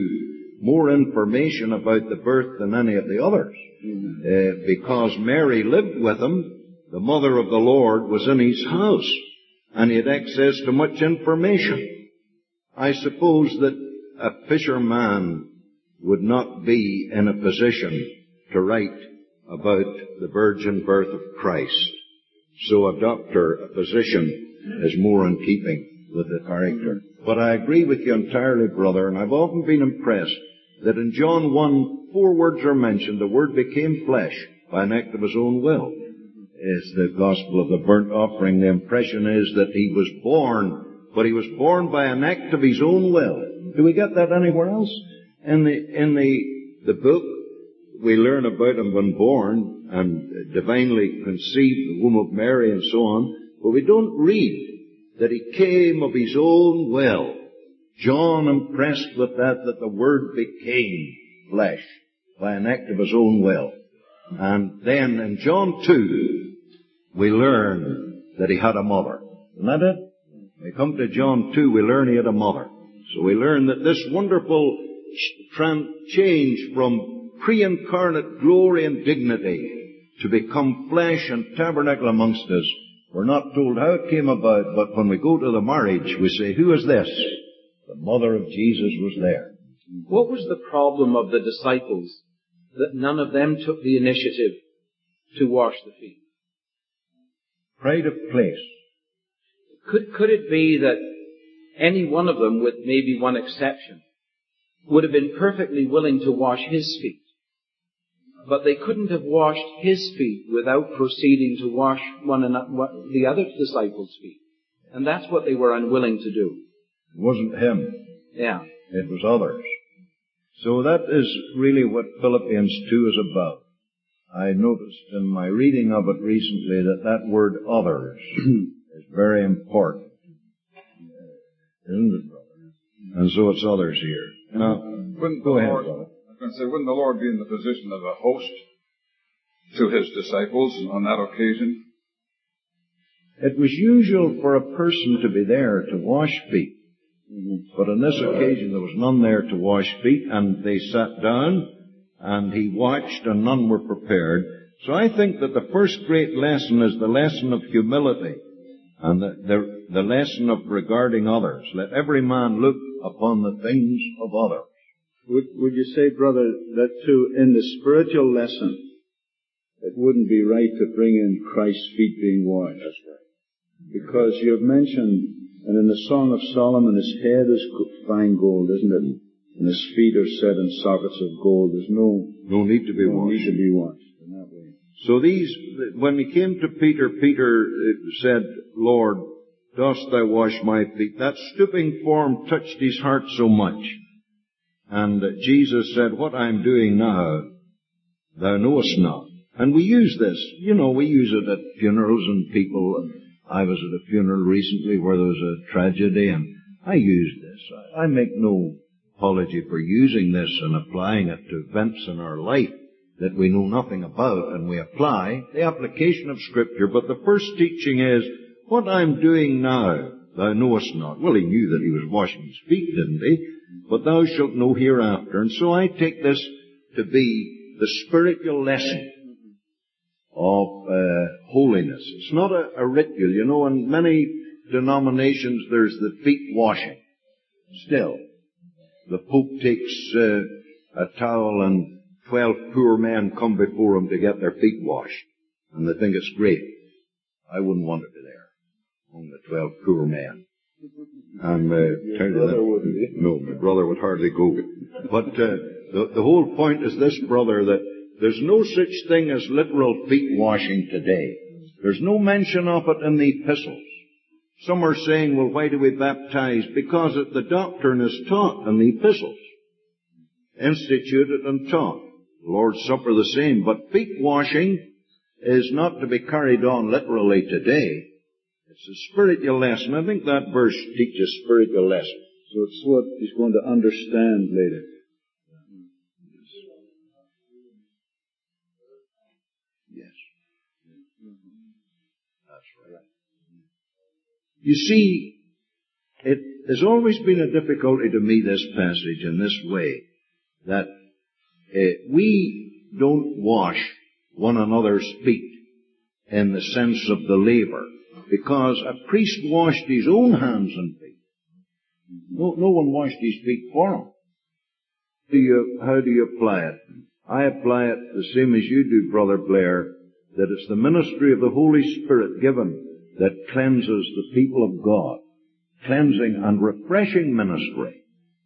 to more information about the birth than any of the others. Mm-hmm. Uh, because Mary lived with him, the mother of the Lord was in his house, and he had access to much information. I suppose that a fisherman would not be in a position to write about the virgin birth of Christ. So a doctor, a physician, is more in keeping with the character. But I agree with you entirely, brother, and I've often been impressed that in John one, four words are mentioned. The Word became flesh by an act of His own will. It's the gospel of the burnt offering. The impression is that He was born, but He was born by an act of His own will. Do we get that anywhere else? In the, in the, the book, we learn about Him when born and divinely conceived in the womb of Mary and so on, but we don't read that He came of His own will. John impressed with that, that the Word became flesh by an act of His own will. And then in John two, we learn that He had a mother. Isn't that it? We come to John two, we learn He had a mother. So we learn that this wonderful change from pre-incarnate glory and dignity to become flesh and tabernacle amongst us. We're not told how it came about, but when we go to the marriage, we say, who is this? The mother of Jesus was there. What was the problem of the disciples that none of them took the initiative to wash the feet? Pride of place. Could, could it be that any one of them, with maybe one exception, would have been perfectly willing to wash His feet? But they couldn't have washed His feet without proceeding to wash one another, the other disciples' feet. And that's what they were unwilling to do. It wasn't Him. Yeah. It was others. So that is really what Philippians two is about. I noticed in my reading of it recently that that word others is very important. Isn't it, brother? And so it's others here. Now, wouldn't go the ahead, Lord, brother. I was going to say, wouldn't the Lord be in the position of a host to His disciples on that occasion? It was usual for a person to be there to wash feet. But on this occasion there was none there to wash feet, and they sat down, and He watched, and none were prepared. So I think that the first great lesson is the lesson of humility, and the, the, the lesson of regarding others. Let every man look upon the things of others. Would, would you say, brother, that too, in the spiritual lesson, it wouldn't be right to bring in Christ's feet being washed? That's right. Because you have mentioned, and in the Song of Solomon, His head is fine gold, isn't it? And His feet are set in sockets of gold. There's no, no need to be no washed. need to be washed in that way. So these, when He came to Peter, Peter said, Lord, dost Thou wash my feet? That stooping form touched his heart so much. And Jesus said, what I'm doing now, Thou knowest not. And we use this, you know, we use it at funerals and people. I was at a funeral recently where there was a tragedy, and I used this. I make no apology for using this and applying it to events in our life that we know nothing about, and we apply the application of Scripture. But the first teaching is, what I'm doing now, Thou knowest not. Well, He knew that He was washing His feet, didn't He? But thou shalt know hereafter. And so I take this to be the spiritual lesson of uh, holiness. It's not a, a ritual. You know, in many denominations there's the feet washing. Still, the Pope takes uh, a towel and twelve poor men come before him to get their feet washed. And they think it's great. I wouldn't want to be there among the twelve poor men. And uh, tell you that, no, my brother would hardly go. But uh, the, the whole point is this, brother, that there's no such thing as literal feet washing today. There's no mention of it in the epistles. Some are saying, well, why do we baptize? Because it, the doctrine is taught in the epistles, instituted and taught. The Lord's Supper the same. But feet washing is not to be carried on literally today. It's a spiritual lesson. I think that verse teaches spiritual lesson. So it's what he's going to understand later. Yes. That's right. You see, it has always been a difficulty to me, this passage, in this way, that uh, we don't wash one another's feet in the sense of the laver, because a priest washed his own hands and feet. No, no one washed his feet for him. Do you, how do you apply it? I apply it the same as you do, Brother Blair, that it's the ministry of the Holy Spirit given that cleanses the people of God. Cleansing and refreshing ministry.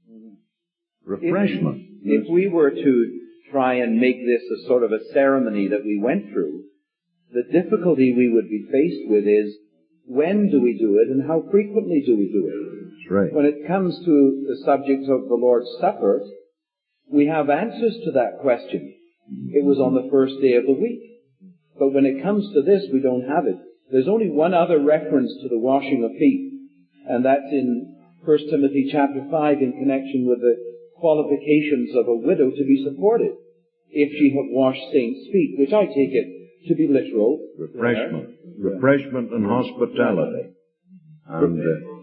Refreshment. If, if we were to try and make this a sort of a ceremony that we went through, the difficulty we would be faced with is, when do we do it and how frequently do we do it? That's right. When it comes to the subject of the Lord's Supper, we have answers to that question. It was on the first day of the week. But when it comes to this, we don't have it. There's only one other reference to the washing of feet, and that's in First Timothy chapter five in connection with the qualifications of a widow to be supported if she have washed saints' feet, which I take it to be literal. Refreshment. There. Refreshment and hospitality. And,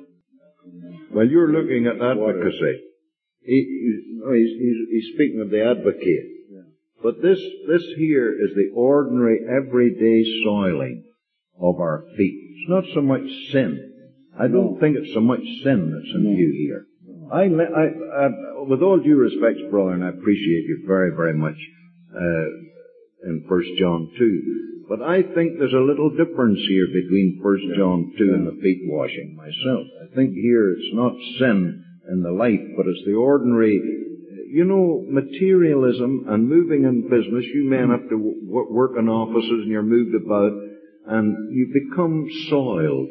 uh, well, you're looking at advocacy. He, he's, no, he's, he's, he's speaking of the advocate. Yeah. But this, this here is the ordinary, everyday soiling of our feet. It's not so much sin. I don't no. think it's so much sin that's in no. view here. I, I, I, with all due respect, brother, and I appreciate you very, very much, uh, in First John two, but I think there's a little difference here between First John two and the feet washing myself. I think here it's not sin in the life, but it's the ordinary, you know, materialism and moving in business. You men have to w- work in offices and you're moved about and you become soiled.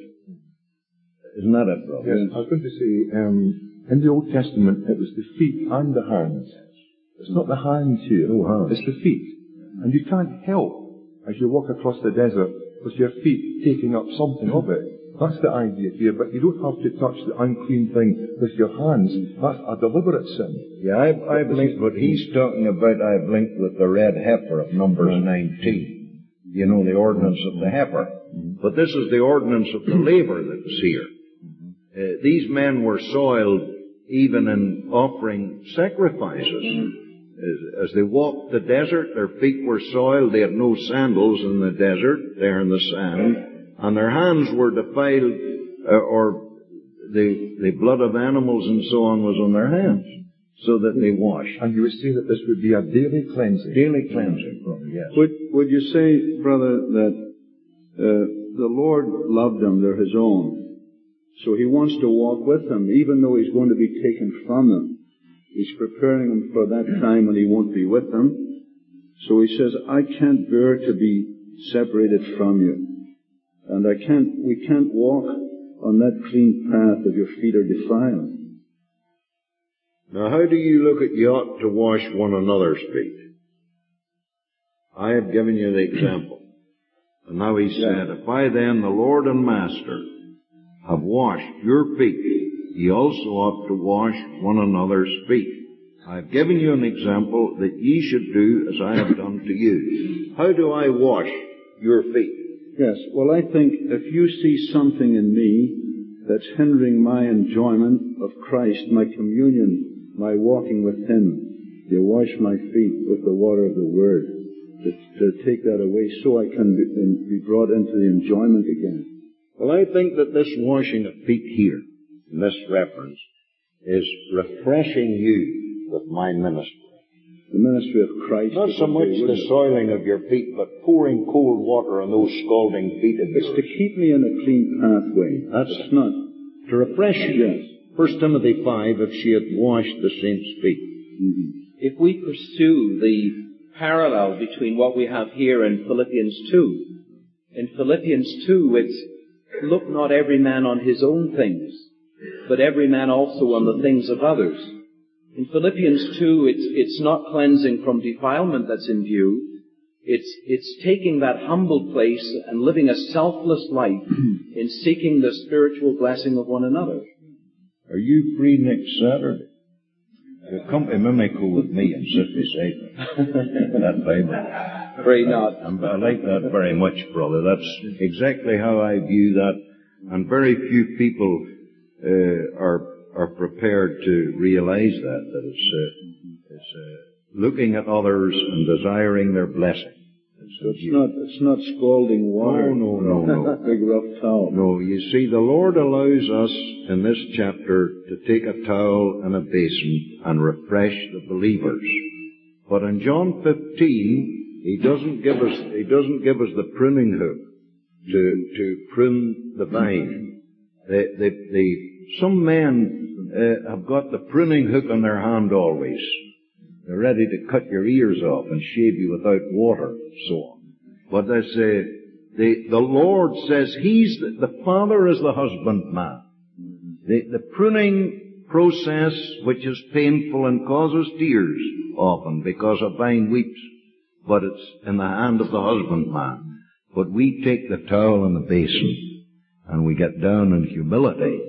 Isn't that it, brother? Yes, I was going to say, um, in the Old Testament, it was the feet and the hands. It's not the hands here, no, it's the feet. And you can't help, as you walk across the desert, with your feet taking up something of it. That's the idea here, but you don't have to touch the unclean thing with your hands. That's a deliberate sin. Yeah, I've, I've linked what he's talking about, I've linked with the red heifer of Numbers nineteen. You know, the ordinance of the heifer. But this is the ordinance of the laver that was here. Uh, these men were soiled even in offering sacrifices. As, as they walked the desert, their feet were soiled. They had no sandals in the desert, there in the sand. And their hands were defiled, uh, or the, the blood of animals and so on was on their hands, so that they washed. And you would say that this would be a daily cleansing. Daily cleansing, brother, yes. Would, would you say, brother, that uh, the Lord loved them, they're His own. So He wants to walk with them, even though He's going to be taken from them. He's preparing them for that time when He won't be with them. So He says, I can't bear to be separated from you. And I can't, we can't walk on that clean path if your feet are defiled. Now, how do you look at you ought to wash one another's feet? I have given you the example. And now He said, if I then, the Lord and Master, have washed your feet, ye also ought to wash one another's feet. I have given you an example that ye should do as I have done to you. How do I wash your feet? Yes, well, I think if you see something in me that's hindering my enjoyment of Christ, my communion, my walking with Him, you wash my feet with the water of the Word to, to take that away so I can be, be brought into the enjoyment again. Well, I think that this washing of feet here, in this reference, is refreshing you with my ministry. The ministry of Christ. Not so much the soiling of your feet, but pouring cold water on those scalding feet of yours. It's to keep me in a clean pathway. That's it's not. To refresh you. Yes. First Timothy five, if she had washed the saints' feet. Mm-hmm. If we pursue the parallel between what we have here in Philippians two, in Philippians two it's, look not every man on his own things, but every man also on the things of others. In Philippians two, it's, it's not cleansing from defilement that's in view. It's, it's taking that humble place and living a selfless life in seeking the spiritual blessing of one another. Are you free next Saturday? You come to Mimico with me and sit beside me. That Bible. Pray not. And I like that very much, brother. That's exactly how I view that. And very few people uh, are are prepared to realize that, that it's, uh, it's uh, looking at others and desiring their blessing. So it's not, it's not scalding water. No, no, no, no. Big rough towel. No, you see, the Lord allows us in this chapter to take a towel and a basin and refresh the believers. But in John fifteen, He doesn't give us, He doesn't give us the pruning hook to, to prune the vine. The, the, the, some men uh, have got the pruning hook on their hand always. They're ready to cut your ears off and shave you without water, so on. But they say, the, the Lord says He's, the, the Father is the husbandman. The, the pruning process, which is painful and causes tears often because a vine weeps, but it's in the hand of the husbandman. But we take the towel and the basin and we get down in humility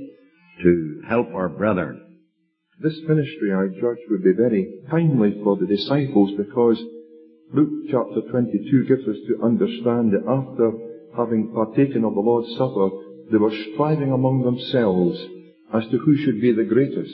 to help our brethren. This ministry, I judge, would be very timely for the disciples because Luke chapter twenty-two gives us to understand that after having partaken of the Lord's Supper, they were striving among themselves as to who should be the greatest.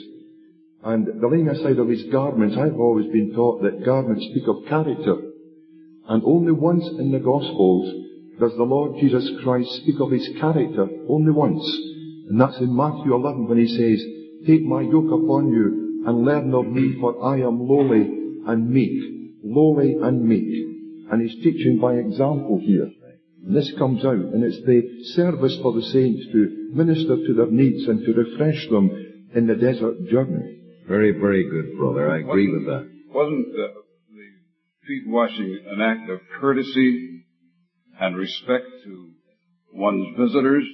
And the laying aside of his garments, I've always been taught that garments speak of character. And only once in the Gospels does the Lord Jesus Christ speak of his character, only once. And that's in Matthew eleven when he says, "Take my yoke upon you and learn of me, for I am lowly and meek." Lowly and meek. And he's teaching by example here. And this comes out, and it's the service for the saints to minister to their needs and to refresh them in the desert journey. Very, very good, brother. I agree with that. Wasn't the, the feet washing an act of courtesy and respect to one's visitors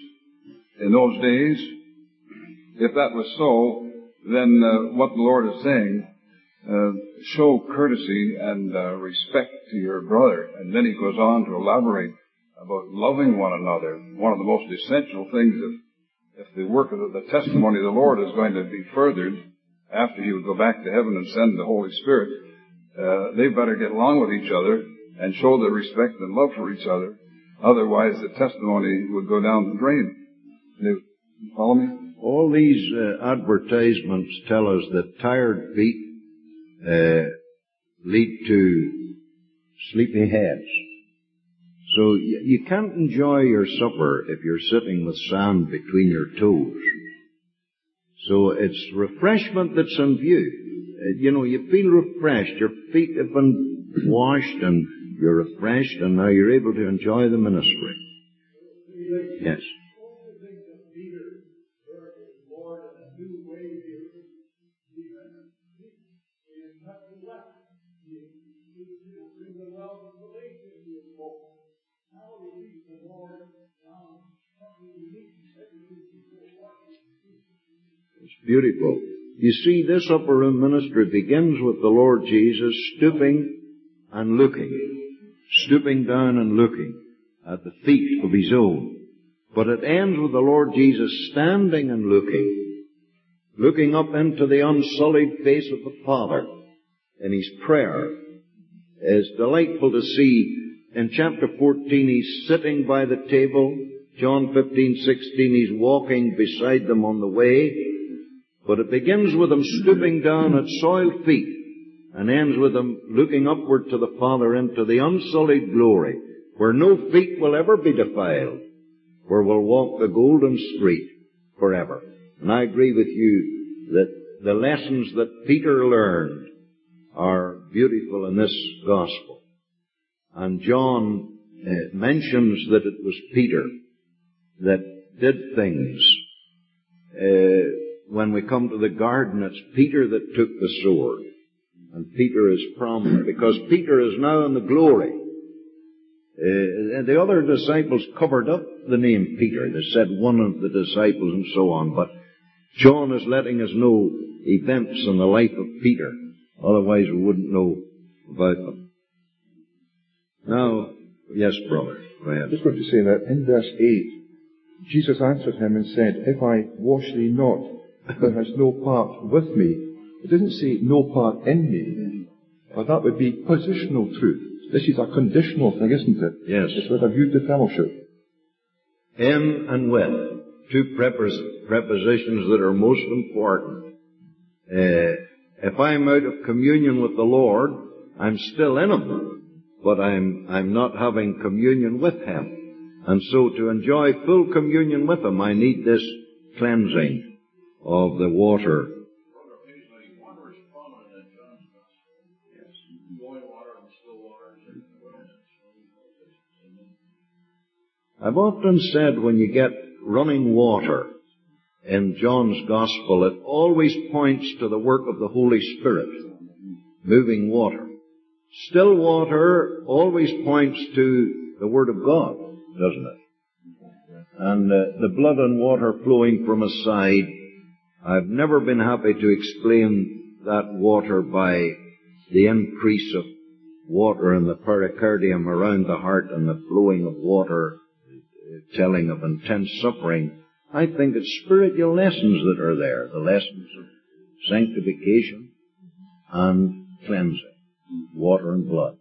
in those days? If that was so, then uh, what the Lord is saying, uh, show courtesy and uh, respect to your brother. And then he goes on to elaborate about loving one another. One of the most essential things, if, if the work of the, the testimony of the Lord is going to be furthered after he would go back to heaven and send the Holy Spirit, uh, they better get along with each other and show their respect and love for each other. Otherwise, the testimony would go down the drain. You follow me? All these uh, advertisements tell us that tired feet uh, lead to sleepy heads. So y- you can't enjoy your supper if you're sitting with sand between your toes. So it's refreshment that's in view. Uh, you know, you feel refreshed. Your feet have been washed and you're refreshed, and now you're able to enjoy the ministry. Yes. It's beautiful. You see, this upper room ministry begins with the Lord Jesus stooping and looking, stooping down and looking at the feet of his own. But it ends with the Lord Jesus standing and looking, looking up into the unsullied face of the Father in his prayer. It's delightful to see in chapter fourteen he's sitting by the table. John fifteen sixteen he's walking beside them on the way. But it begins with him stooping down at soiled feet and ends with him looking upward to the Father into the unsullied glory where no feet will ever be defiled, where we'll walk the golden street forever. And I agree with you that the lessons that Peter learned are beautiful in this gospel. And John uh, mentions that it was Peter that did things. Uh, when we come to the garden, it's Peter that took the sword. And Peter is prominent because Peter is now in the glory. Uh, and the other disciples covered up the name Peter. They said one of the disciples and so on. But John is letting us know events in the life of Peter. Otherwise we wouldn't know about them. Now, yes, brother, go ahead. I'm just going to say that in verse eight, Jesus answered him and said, if I wash thee not, thou hast no part with me. It doesn't say no part in me, but that would be positional truth. This is a conditional thing, isn't it? Yes. It's with a view to fellowship. In and with. Two prepos- prepositions that are most important. Uh, if I'm out of communion with the Lord, I'm still in Him, but I'm, I'm not having communion with Him. And so to enjoy full communion with Him, I need this cleansing of the water. I've often said when you get running water in John's Gospel, it always points to the work of the Holy Spirit, moving water. Still water always points to the Word of God, doesn't it? And uh, the blood and water flowing from a side, I've never been happy to explain that water by the increase of water in the pericardium around the heart and the flowing of water telling of intense suffering. I think it's spiritual lessons that are there, the lessons of sanctification and cleansing, water and blood.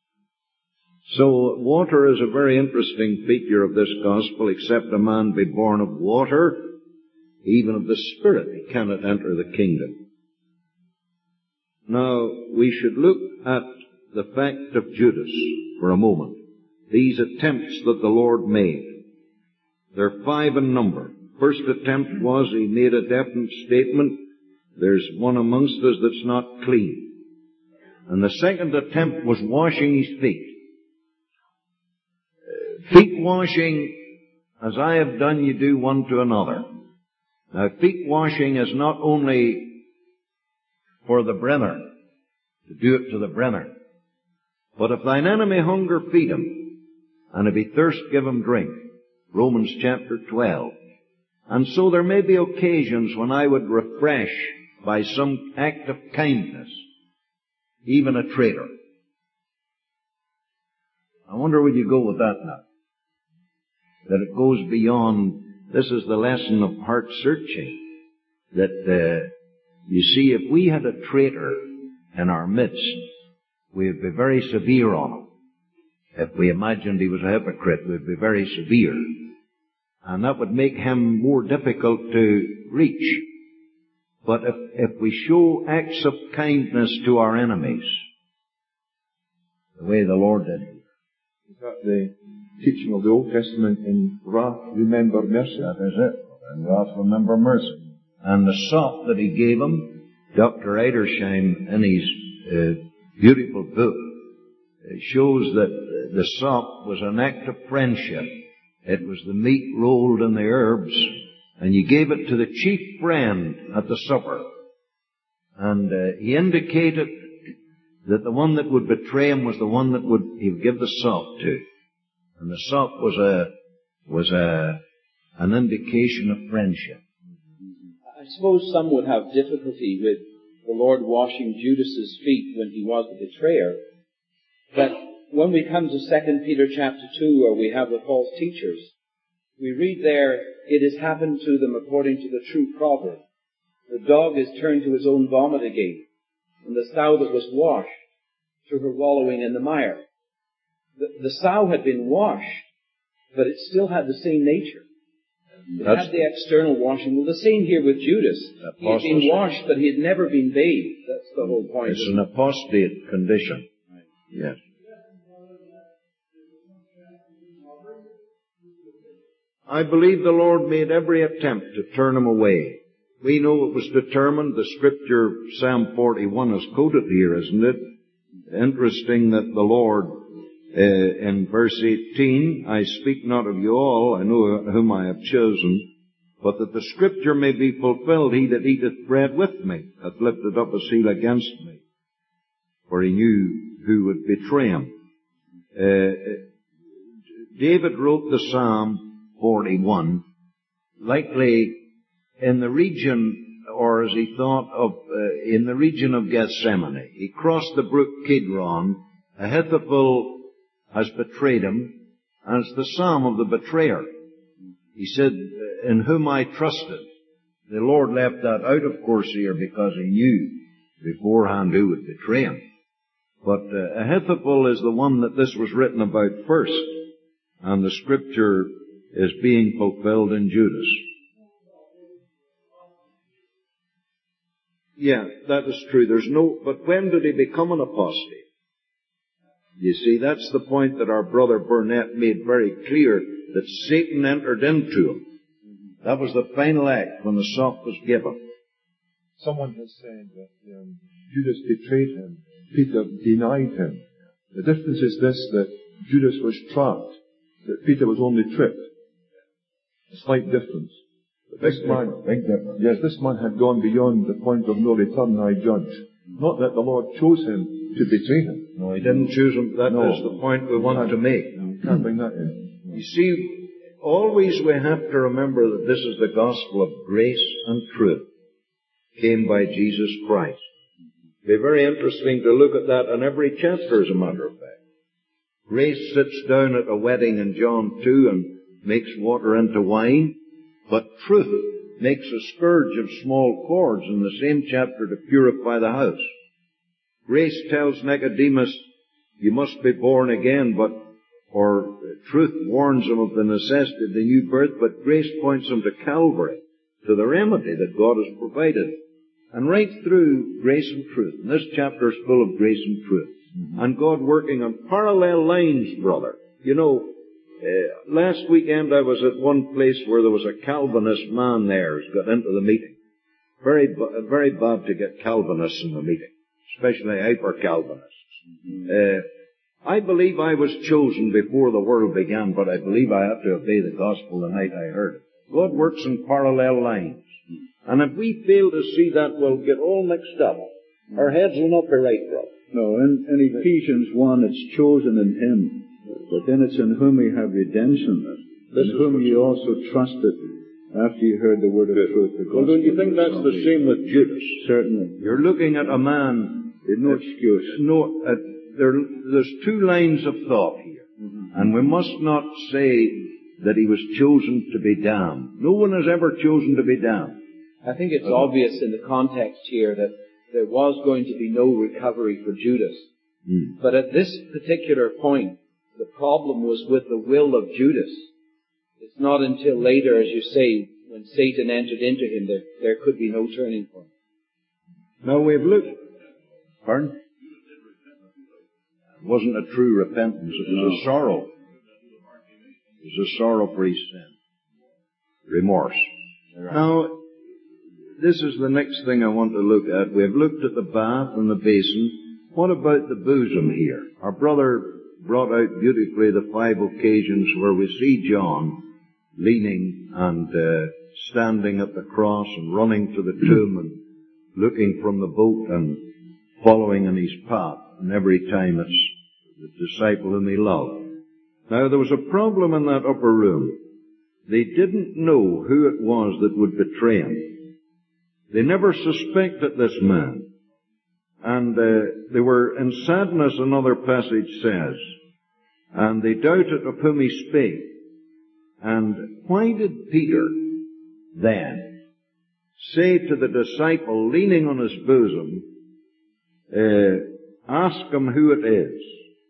So water is a very interesting feature of this gospel. Except a man be born of water, even of the Spirit, he cannot enter the kingdom. Now, we should look at the fact of Judas for a moment. These attempts that the Lord made. They're five in number. First attempt was he made a definite statement, there's one amongst us that's not clean. And the second attempt was washing his feet. Feet washing, as I have done, you do one to another. Now, feet washing is not only for the brethren, to do it to the brethren, but if thine enemy hunger, feed him, and if he thirst, give him drink. Romans chapter twelve. And so there may be occasions when I would refresh by some act of kindness, even a traitor. I wonder would you go with that now? That it goes beyond, this is the lesson of heart searching, that uh, you see, if we had a traitor in our midst, we'd be very severe on him. If we imagined he was a hypocrite, we'd be very severe. And that would make him more difficult to reach. But if, if we show acts of kindness to our enemies, the way the Lord did here. Is that the teaching of the Old Testament in wrath, remember mercy? That is it. In wrath, remember mercy. And the sop that he gave him, Doctor Edersheim, in his uh, beautiful book, it shows that the sop was an act of friendship. It was the meat rolled in the herbs, and you gave it to the chief friend at the supper. And uh, he indicated that the one that would betray him was the one that would he would give the sop to. And the sop was a was a an indication of friendship. I suppose some would have difficulty with the Lord washing Judas's feet when he was the betrayer. But when we come to Second Peter chapter two, where we have the false teachers, we read there, it has happened to them according to the true proverb. The dog is turned to his own vomit again, and the sow that was washed to her wallowing in the mire. The, the sow had been washed, but it still had the same nature. It That's had the external washing. Well, the same here with Judas. He had been washed, but he had never been bathed. That's the whole point. It's an apostate condition. Yes. I believe the Lord made every attempt to turn him away we know it was determined. The scripture, Psalm forty-one, is quoted here, isn't it? Interesting that the Lord, uh, in verse eighteen, I speak not of you all, I know whom I have chosen, but that the scripture may be fulfilled, he that eateth bread with me hath lifted up his heel against me. For he knew who would betray him. Uh, David wrote the Psalm forty-one, likely in the region, or as he thought of, uh, in the region of Gethsemane. He crossed the brook Kidron. Ahithophel has betrayed him, and it's the Psalm of the betrayer. He said, in whom I trusted. The Lord left that out, of course, here because he knew beforehand who would betray him. But uh, Ahithophel is the one that this was written about first, and the scripture is being fulfilled in Judas. Yeah, that is true. There's no, but when did he become an apostate? You see, that's the point that our brother Burnett made very clear, that Satan entered into him. That was the final act when the sop was given. Someone has said that um, Judas betrayed him. Peter denied him. The difference is this, that Judas was trapped, that Peter was only tripped. A slight difference. But this man, Big difference. yes, this man had gone beyond the point of no return, I judge. Not that the Lord chose him to betray him. No, he didn't choose him. That No. is the point we want to make. You can't bring that in. You see, always we have to remember that this is the gospel of grace and truth. Came by Jesus Christ. It'll be very interesting to look at that in every chapter, as a matter of fact. Grace sits down at a wedding in John two and makes water into wine, but truth makes a scourge of small cords in the same chapter to purify the house. Grace tells Nicodemus, you must be born again, but, or truth warns him of the necessity of the new birth, but grace points him to Calvary, to the remedy that God has provided. And right through grace and truth. And this chapter is full of grace and truth. Mm-hmm. And God working on parallel lines, brother. You know, uh, last weekend I was at one place where there was a Calvinist man there who's got into the meeting. Very, very bad to get Calvinists in the meeting, especially hyper-Calvinists. Mm-hmm. Uh, I believe I was chosen before the world began, but I believe I had to obey the gospel the night I heard it. God works in parallel lines. And if we fail to see that, we'll get all mixed up. Our heads will not be right, brother. No, in, in Ephesians one, it's chosen in him. But then it's in whom we have redemption, in whom ye also trusted after you heard the word of truth. The well, don't you think that's the same with Judas? Certainly. You're looking at a man... No excuse. No, uh, there, there's two lines of thought here. Mm-hmm. And we must not say that he was chosen to be damned. No one has ever chosen to be damned. I think it's obvious in the context here that there was going to be no recovery for Judas. Mm. But at this particular point, the problem was with the will of Judas. It's not until later, as you say, when Satan entered into him, that there could be no turning point. Now we've looked... Pardon? It wasn't a true repentance. It was no. a sorrow. It was a sorrow for his sin. Remorse. Right. Now, this is the next thing I want to look at. We've looked at the bath and the basin. What about the bosom here? Our brother brought out beautifully the five occasions where we see John leaning and uh, standing at the cross and running to the tomb and looking from the boat and following in his path. And every time it's the disciple whom he loved. Now there was a problem in that upper room. They didn't know who it was that would betray him. They never suspected this man. And uh, they were in sadness, another passage says, and they doubted of whom he spake. And why did Peter then say to the disciple leaning on his bosom, uh, ask him who it is?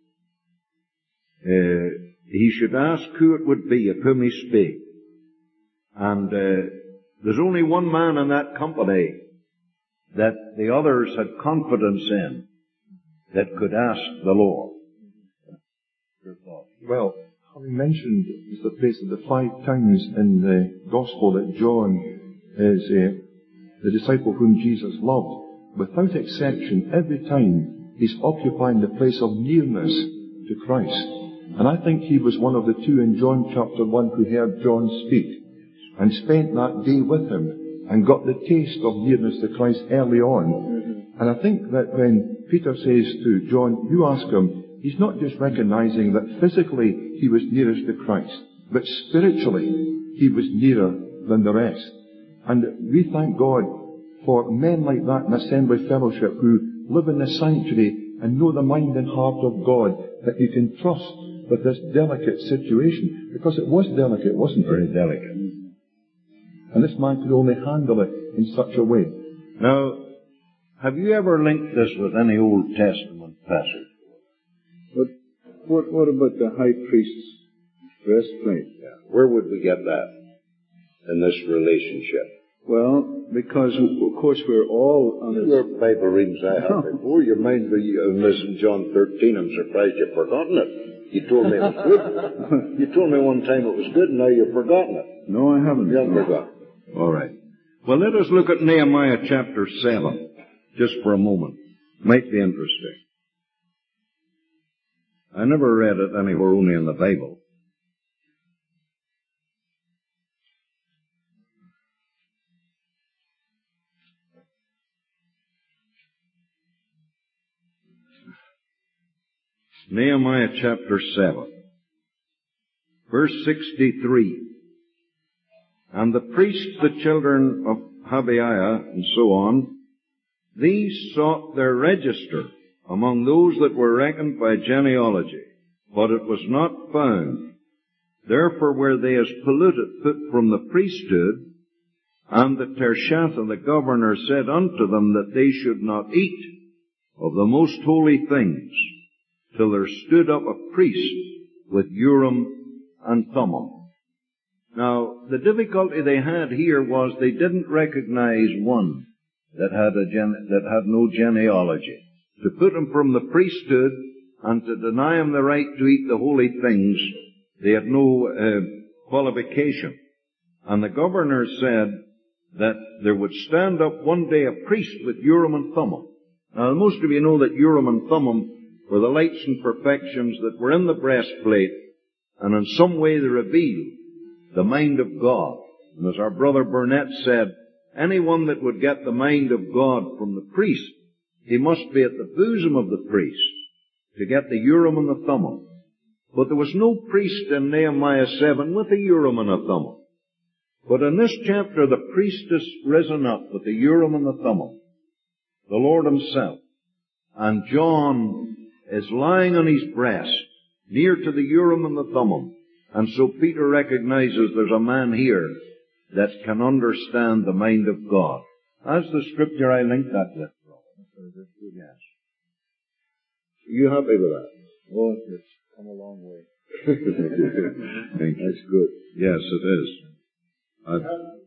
Uh, he should ask who it would be of whom he spake. And uh, there's only one man in that company that the others had confidence in that could ask the Lord. Well, having mentioned the place of the five times in the Gospel that John is uh, the disciple whom Jesus loved. Without exception, every time he's occupying the place of nearness to Christ. And I think he was one of the two in John chapter one who heard John speak and spent that day with him and got the taste of nearness to Christ early on. And I think that when Peter says to John, you ask him, he's not just recognizing that physically he was nearest to Christ, but spiritually he was nearer than the rest. And we thank God for men like that in Assembly Fellowship who live in the sanctuary and know the mind and heart of God, that you can trust with this delicate situation, because it was delicate, wasn't it? Very delicate. And this man could only handle it in such a way. Now, have you ever linked this with any Old Testament passage? But what, what about the high priest's breastplate? Yeah. Where would we get that in this relationship? Well, because of course we're all on Your Bible readings I have before. Your mind will listen John thirteen. I'm surprised you've forgotten it. You told me it was good. You told me one time it was good, and now you've forgotten it. No, I haven't. You haven't no. forgotten. All right. Well, let us look at Nehemiah chapter seven, just for a moment. Might be interesting. I never read it anywhere, only in the Bible. Nehemiah chapter seven, verse sixty-three. And the priests, the children of Habiah, and so on, these sought their register among those that were reckoned by genealogy, but it was not found. Therefore were they as polluted, put from the priesthood, and the Tershatha, the governor, said unto them that they should not eat of the most holy things, till there stood up a priest with Urim and Thummim. Now, the difficulty they had here was they didn't recognize one that had a gen- that had no genealogy. To put him from the priesthood and to deny him the right to eat the holy things, they had no uh, qualification. And the governor said that there would stand up one day a priest with Urim and Thummim. Now, most of you know that Urim and Thummim were the lights and perfections that were in the breastplate, and in some way they revealed the mind of God. And as our brother Burnett said, anyone that would get the mind of God from the priest, he must be at the bosom of the priest to get the Urim and the Thummim. But there was no priest in Nehemiah seven with a Urim and a Thummim. But in this chapter, the priest has risen up with the Urim and the Thummim, the Lord himself. And John is lying on his breast, near to the Urim and the Thummim. And so Peter recognizes there's a man here that can understand the mind of God. That's the scripture I link that with, brother. Yes. Are you happy with that? Oh, it's come a long way. Thank you. That's good. Yes, it is. I've,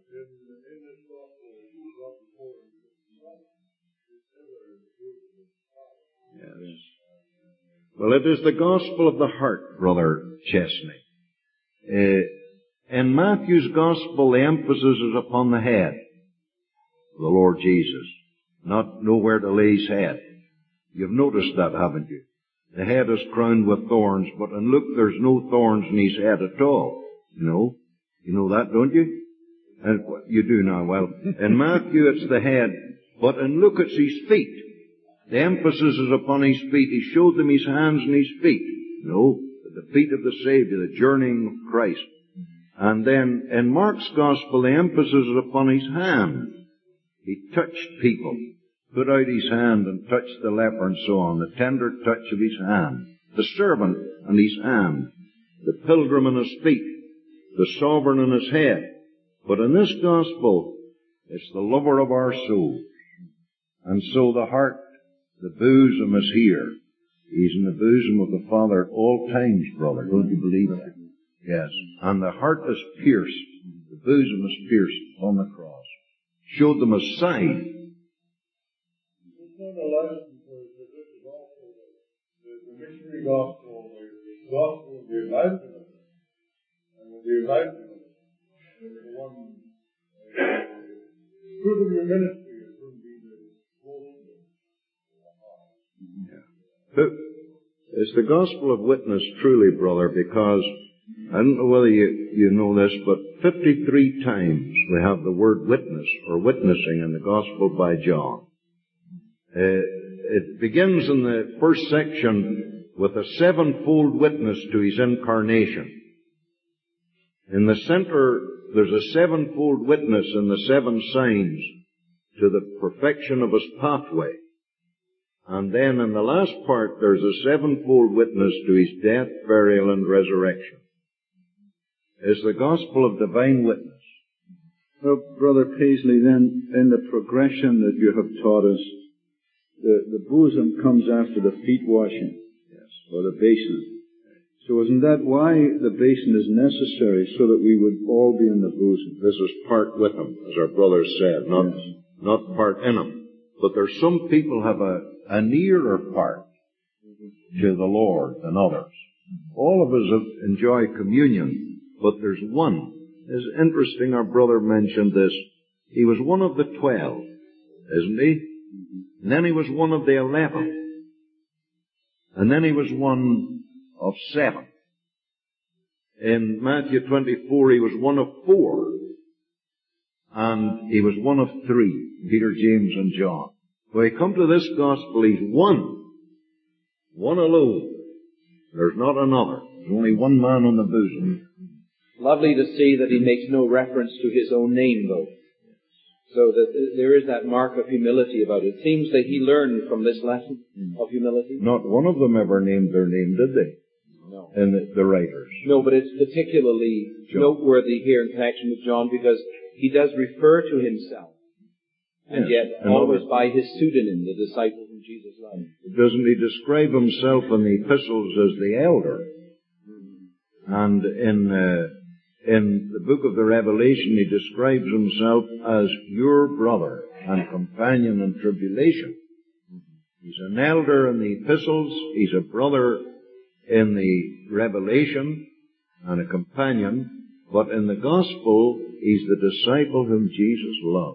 yes. Well, it is the gospel of the heart, Brother Chesney. Uh, in Matthew's gospel, the emphasis is upon the head of the Lord Jesus, not nowhere to lay his head. You've noticed that, haven't you? The head is crowned with thorns, but in Luke there's no thorns in his head at all. You know? You know that, don't you? And you do now. Well, in Matthew it's the head, but in Luke it's his feet. The emphasis is upon his feet. He showed them his hands and his feet. You know? The feet of the Savior, the journeying of Christ. And then in Mark's Gospel, the emphasis is upon his hand. He touched people, put out his hand and touched the leper and so on, the tender touch of his hand. The servant and his hand. The pilgrim and his feet. The sovereign and his head. But in this Gospel, it's the lover of our souls. And so the heart, the bosom is here. He's in the bosom of the Father at all times, brother. Don't you believe that? Yes. And the heart is pierced. The bosom is pierced on the cross. Showed them a sign. It's not a lesson for this is also the, the missionary gospel, the gospel of the enlightenment. And the enlightenment is the one uh, fruit of your ministry is going to be the most But it's the gospel of witness truly, brother, because I don't know whether you, you know this, but fifty-three times we have the word witness or witnessing in the gospel by John. Uh, it begins in the first section with a sevenfold witness to his incarnation. In the center, there's a sevenfold witness in the seven signs to the perfection of his pathway. And then in the last part, there's a sevenfold witness to his death, burial, and resurrection. It's the gospel of divine witness. Well, Brother Paisley, then, in the progression that you have taught us, the, the bosom comes after the feet washing, Yes. or the basin. So isn't that why the basin is necessary, so that we would all be in the bosom? This is part with him, as our brother said, not, Yes. not part in him. But there's some people have a, a nearer part to the Lord than others. All of us enjoy communion, but there's one. It's interesting our brother mentioned this. He was one of the twelve, isn't he? And then he was one of the eleven. And then he was one of seven. In Matthew twenty-four, he was one of four. And he was one of three, Peter, James, and John. When we come to this gospel, he's one. One alone. There's not another. There's only one man on the bosom. Lovely to see that he makes no reference to his own name, though. So that there is that mark of humility about it. It seems that he learned from this lesson of humility. Not one of them ever named their name, did they? No. And the, the writers. No, but it's particularly John. noteworthy here in connection with John because he does refer to himself. And Yes. yet, And always other- by his pseudonym, the disciple whom Jesus loved. Doesn't he describe himself in the epistles as the elder? And in, uh, in the book of the Revelation, he describes himself as your brother and companion in tribulation. He's an elder in the epistles, he's a brother in the Revelation, and a companion, but in the gospel, he's the disciple whom Jesus loved.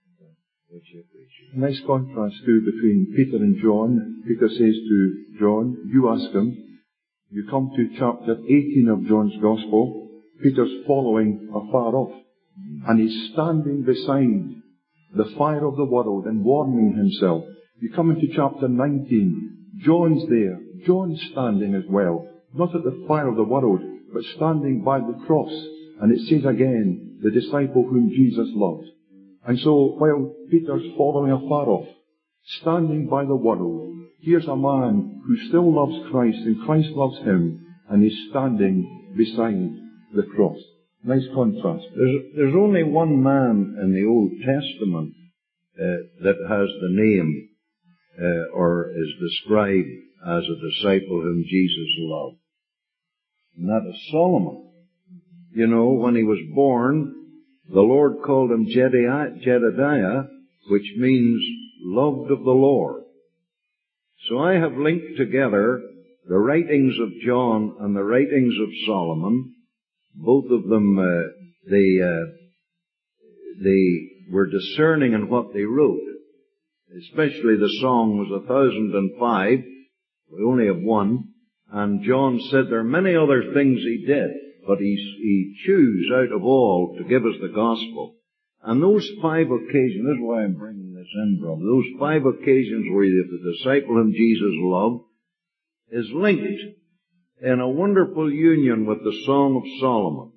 Nice contrast too between Peter and John. Peter says to John, you ask him. You come to chapter eighteen of John's Gospel. Peter's following afar off. And he's standing beside the fire of the world and warming himself. You come into chapter nineteen. John's there. John's standing as well. Not at the fire of the world, but standing by the cross. And it says again, the disciple whom Jesus loved. And so, while Peter's following afar off, standing by the world, here's a man who still loves Christ and Christ loves him, and he's standing beside the cross. Nice contrast. There's, there's only one man in the Old Testament uh, that has the name uh, or is described as a disciple whom Jesus loved. And that is Solomon. You know, when he was born, the Lord called him Jedediah, which means loved of the Lord. So I have linked together the writings of John and the writings of Solomon. Both of them, uh, they, uh, they were discerning in what they wrote. Especially the song was a thousand and five. We only have one. And John said there are many other things he did, but he, he chose out of all to give us the gospel. And those five occasions, this is why I'm bringing this in, brother, those five occasions where the disciple whom Jesus loved is linked in a wonderful union with the Song of Solomon.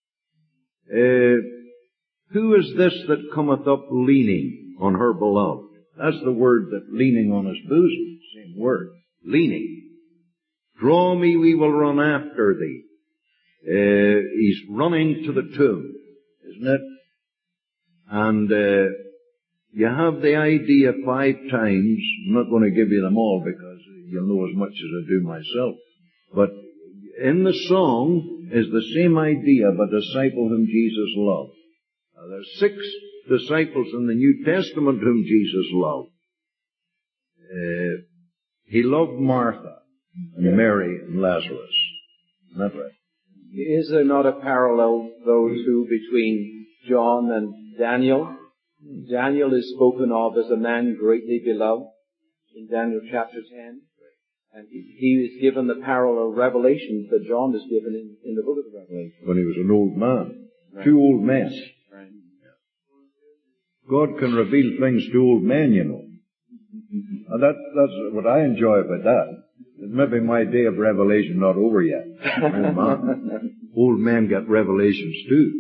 Uh, who is this that cometh up leaning on her beloved? That's the word that leaning on his bosom, same word, leaning. Draw me, we will run after thee. Uh, he's running to the tomb, isn't it? And uh, you have the idea five times. I'm not going to give you them all because you'll know as much as I do myself. But in the song is the same idea of a disciple whom Jesus loved. Now, there's six disciples in the New Testament whom Jesus loved. Uh, he loved Martha and Mary and Lazarus. Isn't that right? Is there not a parallel, though, too, between John and Daniel? Daniel is spoken of as a man greatly beloved in Daniel chapter ten. And he, he is given the parallel revelations that John is given in, in the book of the Revelation. When he was an old man. Right. Two old men. Right. God can reveal things to old men, you know. And that, that's what I enjoy about that. Maybe my day of revelation not over yet. Old man. Old men get revelations too.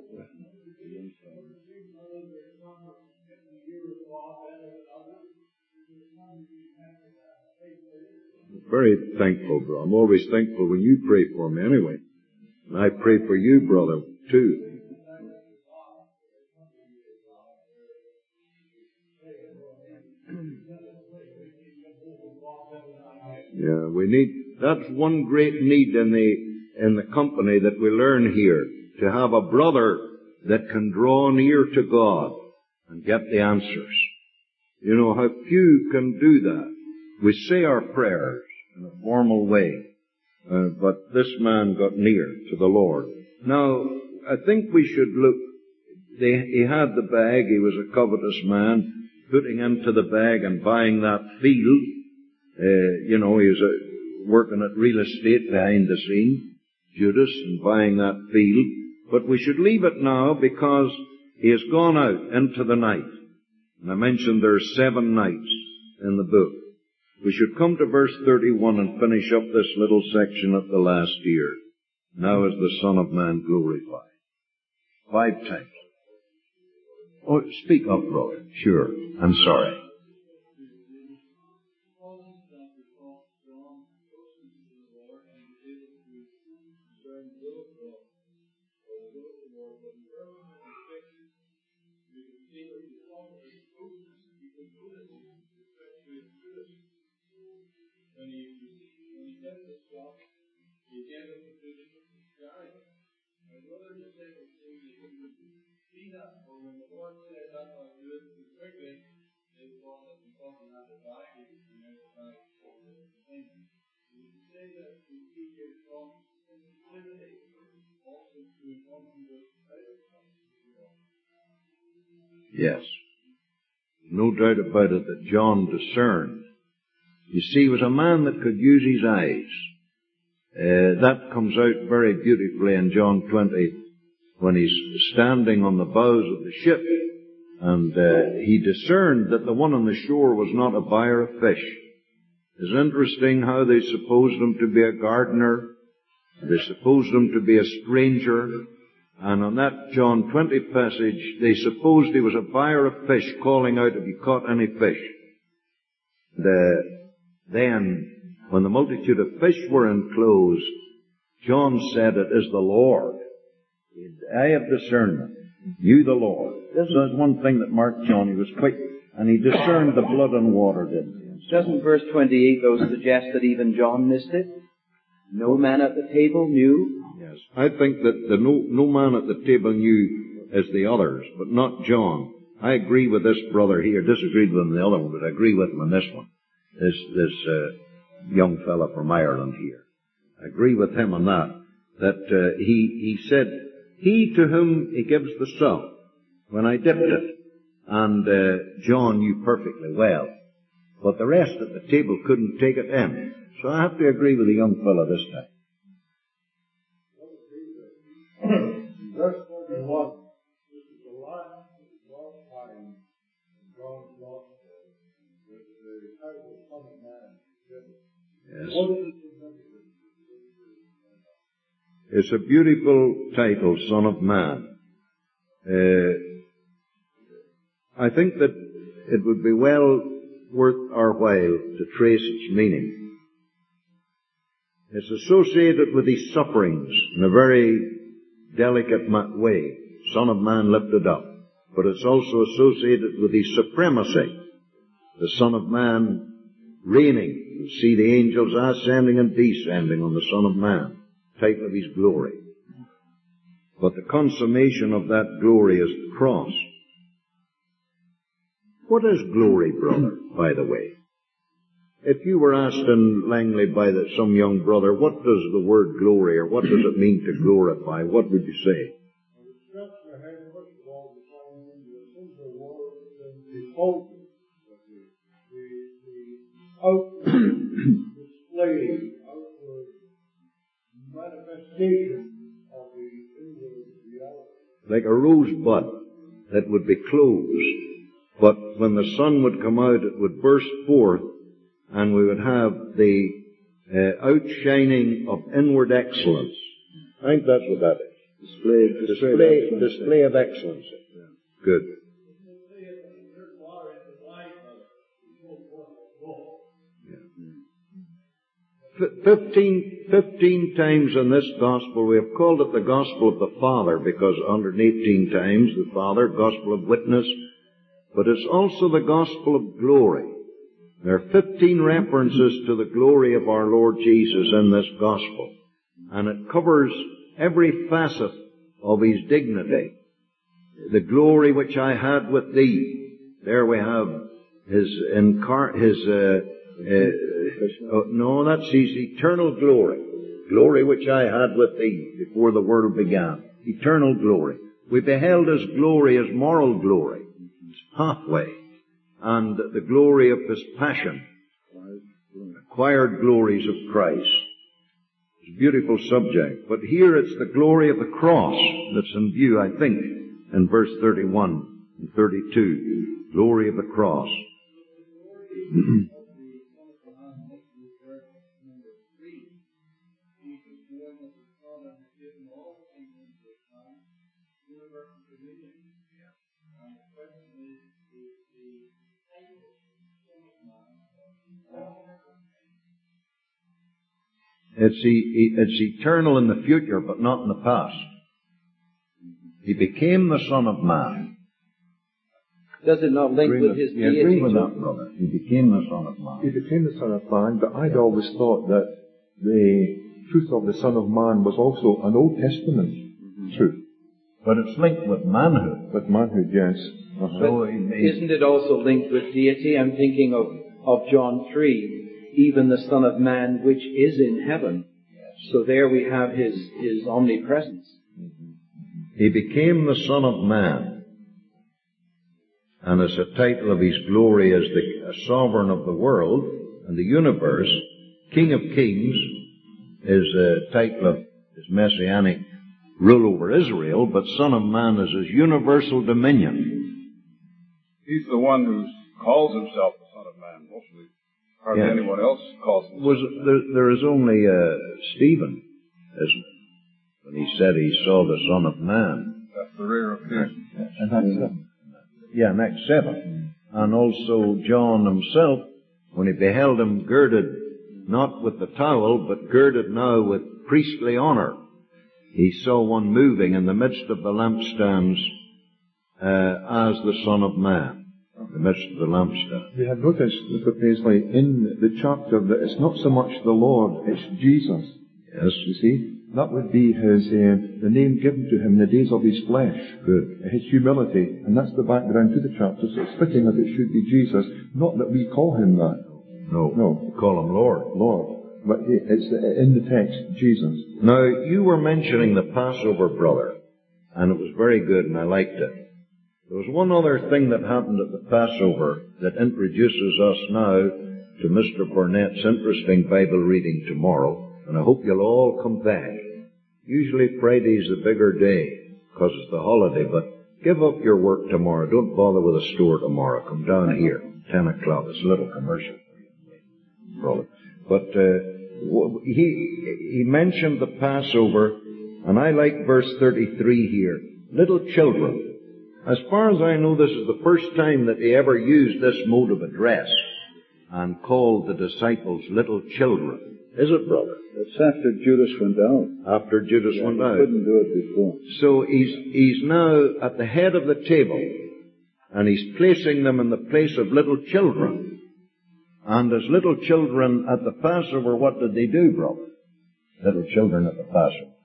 Very thankful, bro. I'm always thankful when you pray for me anyway. And I pray for you, brother, too. Yeah, we need, that's one great need in the, in the company that we learn here, to have a brother that can draw near to God and get the answers. You know how few can do that. We say our prayers in a formal way, uh, but this man got near to the Lord. Now, I think we should look, they, he had the bag, he was a covetous man, putting into the bag and buying that field. Uh, you know, he was uh, working at real estate behind the scene, Judas, and buying that field. But we should leave it now because he has gone out into the night. And I mentioned there are seven nights in the book. We should come to verse thirty-one and finish up this little section at the last year. Now is the Son of Man glorified. Five times. Oh, speak up, brother. Sure. I'm sorry. When he, when he kept the stuff, he gave it to the guy. My brother just said to me, he couldn't see that, or when the Lord said that I do it too quickly, they thought that because he had the bag, he could bring out the bag for the thing. We can say that we see here from sensitivity also to one who was better from Yes. No doubt about it that John discerned. You see, he was a man that could use his eyes. Uh, that comes out very beautifully in John twenty, when he's standing on the bows of the ship, and uh, he discerned that the one on the shore was not a buyer of fish. It's interesting how they supposed him to be a gardener, they supposed him to be a stranger, and on that John twenty passage, they supposed he was a buyer of fish, calling out, "Have you caught any fish?" The Then, when the multitude of fish were enclosed, John said, "It is the Lord." The eye of discernment knew the Lord. This was one thing that marked John. He was quick, and he discerned the blood and water, didn't he? Doesn't verse twenty-eight, though, suggest that even John missed it? No man at the table knew? Yes. I think that the no, no man at the table knew as the others, but not John. I agree with this brother here. Disagreed with him in the other one, but I agree with him on this one. This, this, uh, young fella from Ireland here. I agree with him on that. That, uh, he, he said, "He to whom he gives the salt, when I dipped it." And, uh, John knew perfectly well. But the rest at the table couldn't take it in. So I have to agree with the young fella this time. Verse forty-one, this is the last, last time John's Gospel with the title Son of Man. Yes. What is the significance? It's a beautiful title, Son of Man. Uh, I think that it would be well worth our while to trace its meaning. It's associated with his sufferings in a very delicate way. Son of Man lifted up. But it's also associated with his supremacy. The Son of Man reigning. You see the angels ascending and descending on the Son of Man. Type of his glory. But the consummation of that glory is the cross. What is glory, brother, by the way? If you were asked in Langley by the, some young brother, what does the word glory, or what does it mean to glorify, what would you say? Well, the stretch your head, first of all, the time when the sins of the world like a rosebud that would be closed. But when the sun would come out, it would burst forth, and we would have the uh, outshining of inward excellence. I think that's what that is. Display, Display, display of excellence. Good. Fifteen, fifteen times in this gospel, we have called it the gospel of the Father, because one hundred eighteen times the Father, gospel of witness, but it's also the gospel of glory. There are fifteen references to the glory of our Lord Jesus in this gospel, and it covers every facet of His dignity. The glory which I had with Thee. There we have His incar- His uh, uh, oh, no, that's His eternal glory. Glory which I had with Thee before the world began. Eternal glory. We beheld His glory as moral glory. His pathway. And the glory of His passion. Acquired glories of Christ. It's a beautiful subject. But here it's the glory of the cross that's in view, I think, in verse thirty-one and thirty-two. Glory of the cross. It's, e- it's eternal in the future, but not in the past. He became the Son of Man. Does it not link with His You deity? agree with that, brother? He became the Son of Man. He became the Son of Man, but I'd always thought that the truth of the Son of Man was also an Old Testament mm-hmm. truth. But it's linked with manhood. With manhood, yes. Uh-huh. So he, he, Isn't it also linked with deity? I'm thinking of, of John three. Even the Son of Man which is in heaven. So there we have His, His omnipresence. He became the Son of Man. And as a title of His glory as the sovereign of the world and the universe, King of Kings is a title of His messianic rule over Israel, but Son of Man is His universal dominion. He's the one who calls Himself the Son of Man, mostly. Hardly yeah. anyone else calls himself. Was it, there, there is only uh, Stephen, isn't it? When he said he saw the Son of Man. That's the rare occasion. Yes. And that's seven. Yeah, next seven. And also John himself, when he beheld Him girded, not with the towel, but girded now with priestly honor, he saw one moving in the midst of the lampstands uh, as the Son of Man. In the midst of the lampstand. We have noticed, Mister Paisley, in the chapter that it's not so much the Lord, it's Jesus. Yes. You see? That would be His, uh, the name given to Him in the days of His flesh. Good. His humility. And that's the background to the chapter. So it's fitting that it should be Jesus. Not that we call Him that. No. No. We call Him Lord. Lord. But it's in the text, Jesus. Now, you were mentioning the Passover, brother. And it was very good and I liked it. There was one other thing that happened at the Passover that introduces us now to Mister Burnett's interesting Bible reading tomorrow, and I hope you'll all come back. Usually Friday's the bigger day, because it's the holiday, but give up your work tomorrow. Don't bother with a store tomorrow. Come down here, ten o'clock. It's a little commercial for you. But uh, he, he mentioned the Passover, and I like verse thirty-three here. Little children. As far as I know, this is the first time that he ever used this mode of address and called the disciples little children. Is it, brother? It's after Judas went out. After Judas yeah, went he out. couldn't do it before. So he's, he's now at the head of the table, and he's placing them in the place of little children. And as little children at the Passover, what did they do, brother? Little children at the Passover.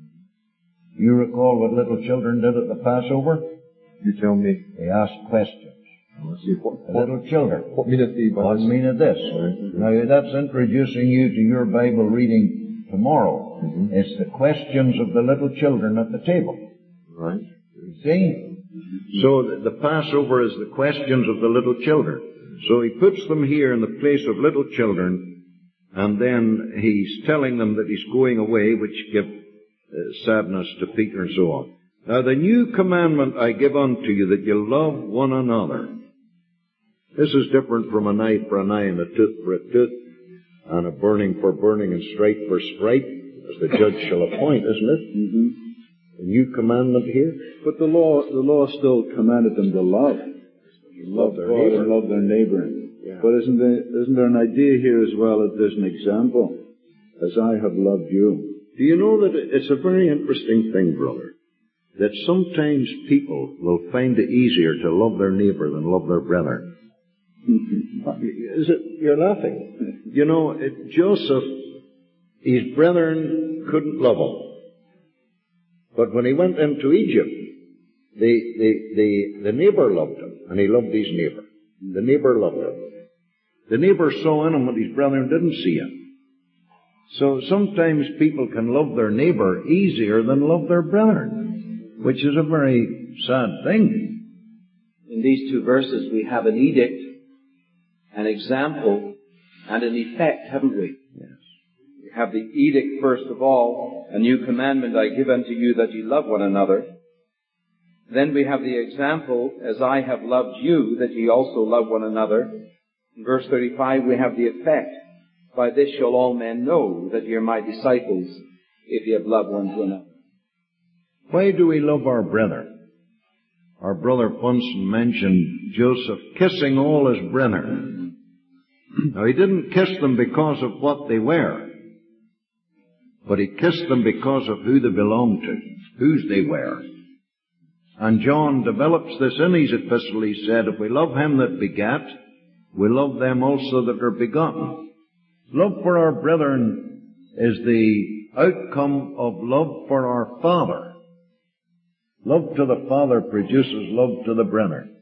You recall what little children did at the Passover? You tell me. They asked questions. See, what, The little children. What meaneth thee by What this? meaneth this? Mm-hmm. Now that's introducing you to your Bible reading tomorrow. Mm-hmm. It's the questions of the little children at the table. Right. You see? Mm-hmm. So the, the Passover is the questions of the little children. So he puts them here in the place of little children, and then he's telling them that he's going away, which give uh, sadness to Peter and so on. Now the new commandment I give unto you, that you love one another. This is different from an eye for an eye and a tooth for a tooth, and a burning for burning and strike for strike, as the judge shall appoint, isn't it? Mm-hmm. The new commandment here. But the law, the law still commanded them to love. Love their God neighbor. and love their neighbor. Yeah. But isn't there, isn't there an idea here as well that there's an example? As I have loved you. Do you know that it's a very interesting thing, brother, that sometimes people will find it easier to love their neighbor than love their brother? Is it, you're laughing. You know, it, Joseph, his brethren couldn't love him. But when he went into Egypt, the, the, the, the neighbor loved him, and he loved his neighbor. The neighbor loved him. The neighbor saw in him what his brethren didn't see him. So sometimes people can love their neighbor easier than love their brethren, which is a very sad thing. In these two verses we have an edict, an example, and an effect, haven't we? Yes. We have the edict, first of all, a new commandment I give unto you, that you love one another. Then we have the example, as I have loved you, that ye also love one another. In verse thirty-five we have the effect, by this shall all men know that ye are my disciples, if ye have loved one to another. Why do we love our brother? Our brother Punson mentioned Joseph kissing all his brethren. Now he didn't kiss them because of what they were, but he kissed them because of who they belonged to, whose they were. And John develops this in his epistle. He said, if we love him that begat, we love them also that are begotten. Love for our brethren is the outcome of love for our Father. Love to the Father produces love to the brethren.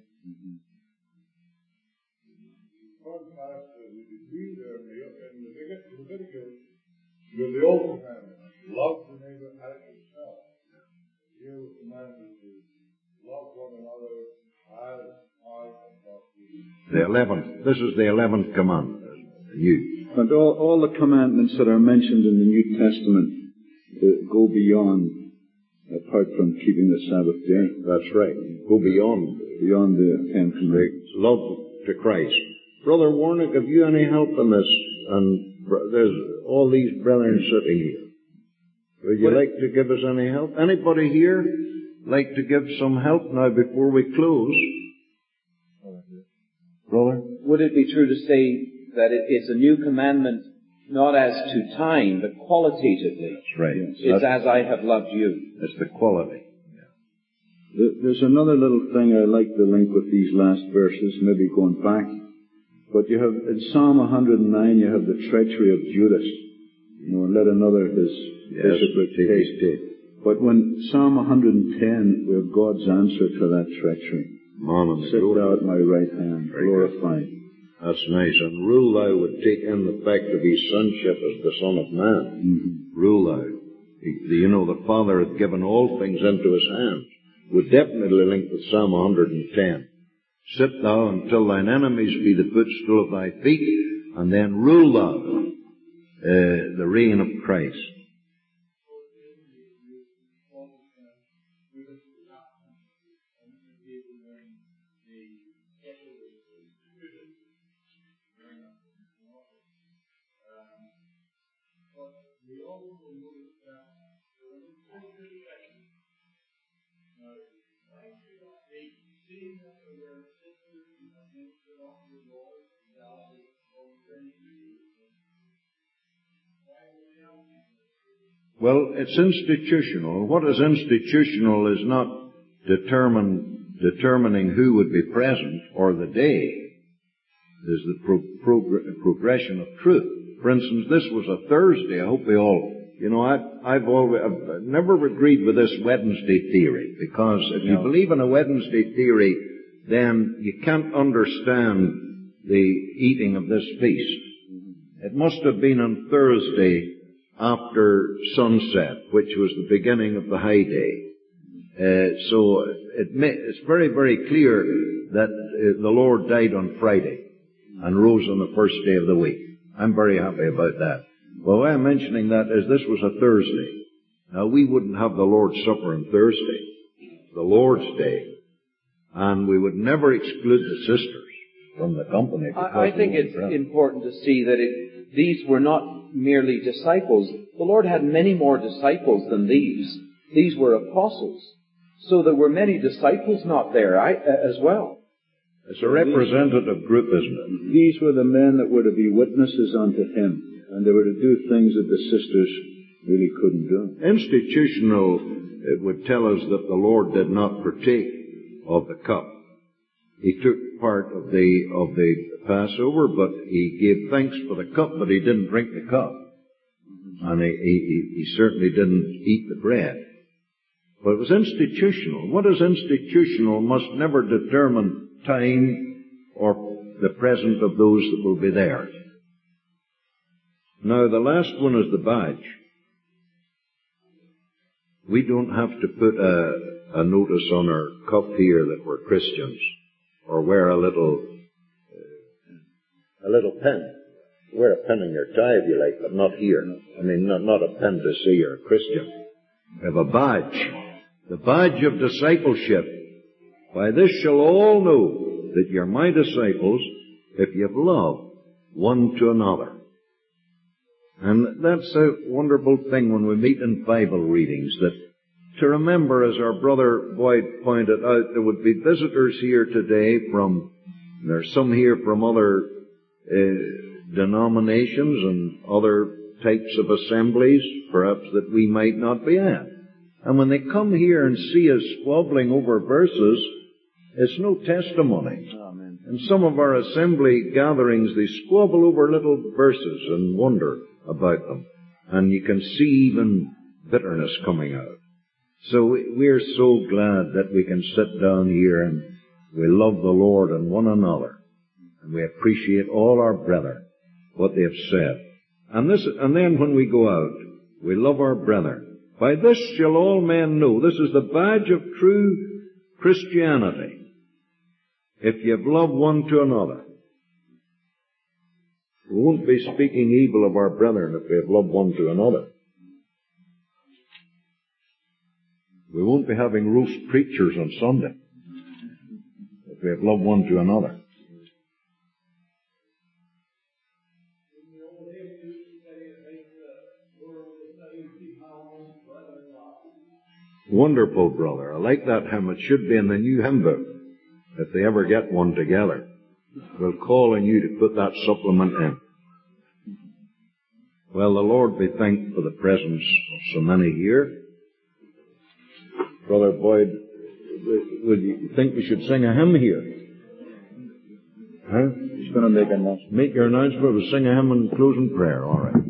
One passage we read there in Leviticus, with the old commandment, love the neighbor as yourself. Here the commandment is love one another as I have loved you. The eleventh. This is the eleventh commandment. You. And all, all the commandments that are mentioned in the New Testament uh, go beyond, apart from keeping the Sabbath day. That's right. Go beyond. Beyond the Ten Commandments. Love to Christ. Brother Warnock, have you any help in this? And there's all these brethren sitting here. Would you like to give us any help? Anybody here like to give some help now before we close? Brother? Would it be true to say that it is a new commandment, not as to time, but qualitatively? That's right. It's as I have loved you. It's the quality. Yeah. There's another little thing I like to link with these last verses, maybe going back. But you have, in Psalm one hundred nine, you have the treachery of Judas. You know, let another his Yes, bishopric take his take. But when Psalm one hundred ten, we have God's answer to that treachery. Man, Sit thou at my right hand, Very glorified. That's nice. And rule thou would take in the fact of his sonship as the Son of Man. Mm-hmm. Rule thou. He, you know, the Father hath given all things into his hands. Would definitely link with Psalm one hundred ten. Sit thou until thine enemies be the footstool of thy feet, and then rule thou uh, the reign of Christ. Well, it's institutional. What is institutional is not determine, determining who would be present or the day. There's the pro, prog- progression of truth. For instance, this was a Thursday. I hope we all, you know, I, I've always, I've never agreed with this Wednesday theory, because if you No. believe in a Wednesday theory, then you can't understand the eating of this feast. It must have been on Thursday after sunset, which was the beginning of the high day. Uh, so it may, it's very, very clear that uh, the Lord died on Friday and rose on the first day of the week. I'm very happy about that. Well, why I'm mentioning that is this was a Thursday. Now, we wouldn't have the Lord's Supper on Thursday. the Lord's Day, and we would never exclude the sisters from the company. I, I think it's important to see that it, these were not merely disciples. The Lord had many more disciples than these. These were apostles. So there were many disciples not there I, as well. It's a representative group, isn't it? These were the men that were to be witnesses unto him, and they were to do things that the sisters really couldn't do. Institutional, it would tell us that the Lord did not partake of the cup. He took part of the of the Passover, but he gave thanks for the cup, but he didn't drink the cup. And he, he, he certainly didn't eat the bread. But it was institutional. What is institutional must never determine time or the presence of those that will be there. Now, the last one is the badge. We don't have to put a, a notice on our cup here that we're Christians, or wear a little, uh, a little pin. Wear a pin in your tie if you like, but not here. I mean, not, not a pin to say you're a Christian. We have a badge. The badge of discipleship. By this shall all know that you're my disciples if you have love one to another. And that's a wonderful thing when we meet in Bible readings, that to remember, as our brother Boyd pointed out, there would be visitors here today from, there's some here from other uh, denominations and other types of assemblies, perhaps that we might not be at. And when they come here and see us squabbling over verses, it's no testimony. Amen. In some of our assembly gatherings, they squabble over little verses and wonder about them. And you can see even bitterness coming out. So we're so glad that we can sit down here and we love the Lord and one another. And we appreciate all our brethren, what they have said. And this, and then when we go out, we love our brethren. By this shall all men know. This is the badge of true Christianity. If you have love one to another. We won't be speaking evil of our brethren if we have love one to another. We won't be having roast preachers on Sunday if we have love one to another. Wonderful, brother. I like that hymn. It should be in the new hymn book, if they ever get one together. We'll call on you to put that supplement in. Well, the Lord be thanked for the presence of so many here. Brother Boyd, would you think we should sing a hymn here? Huh? He's going to make a announcement. Make your announcement. We'll sing a hymn and closing prayer. All right.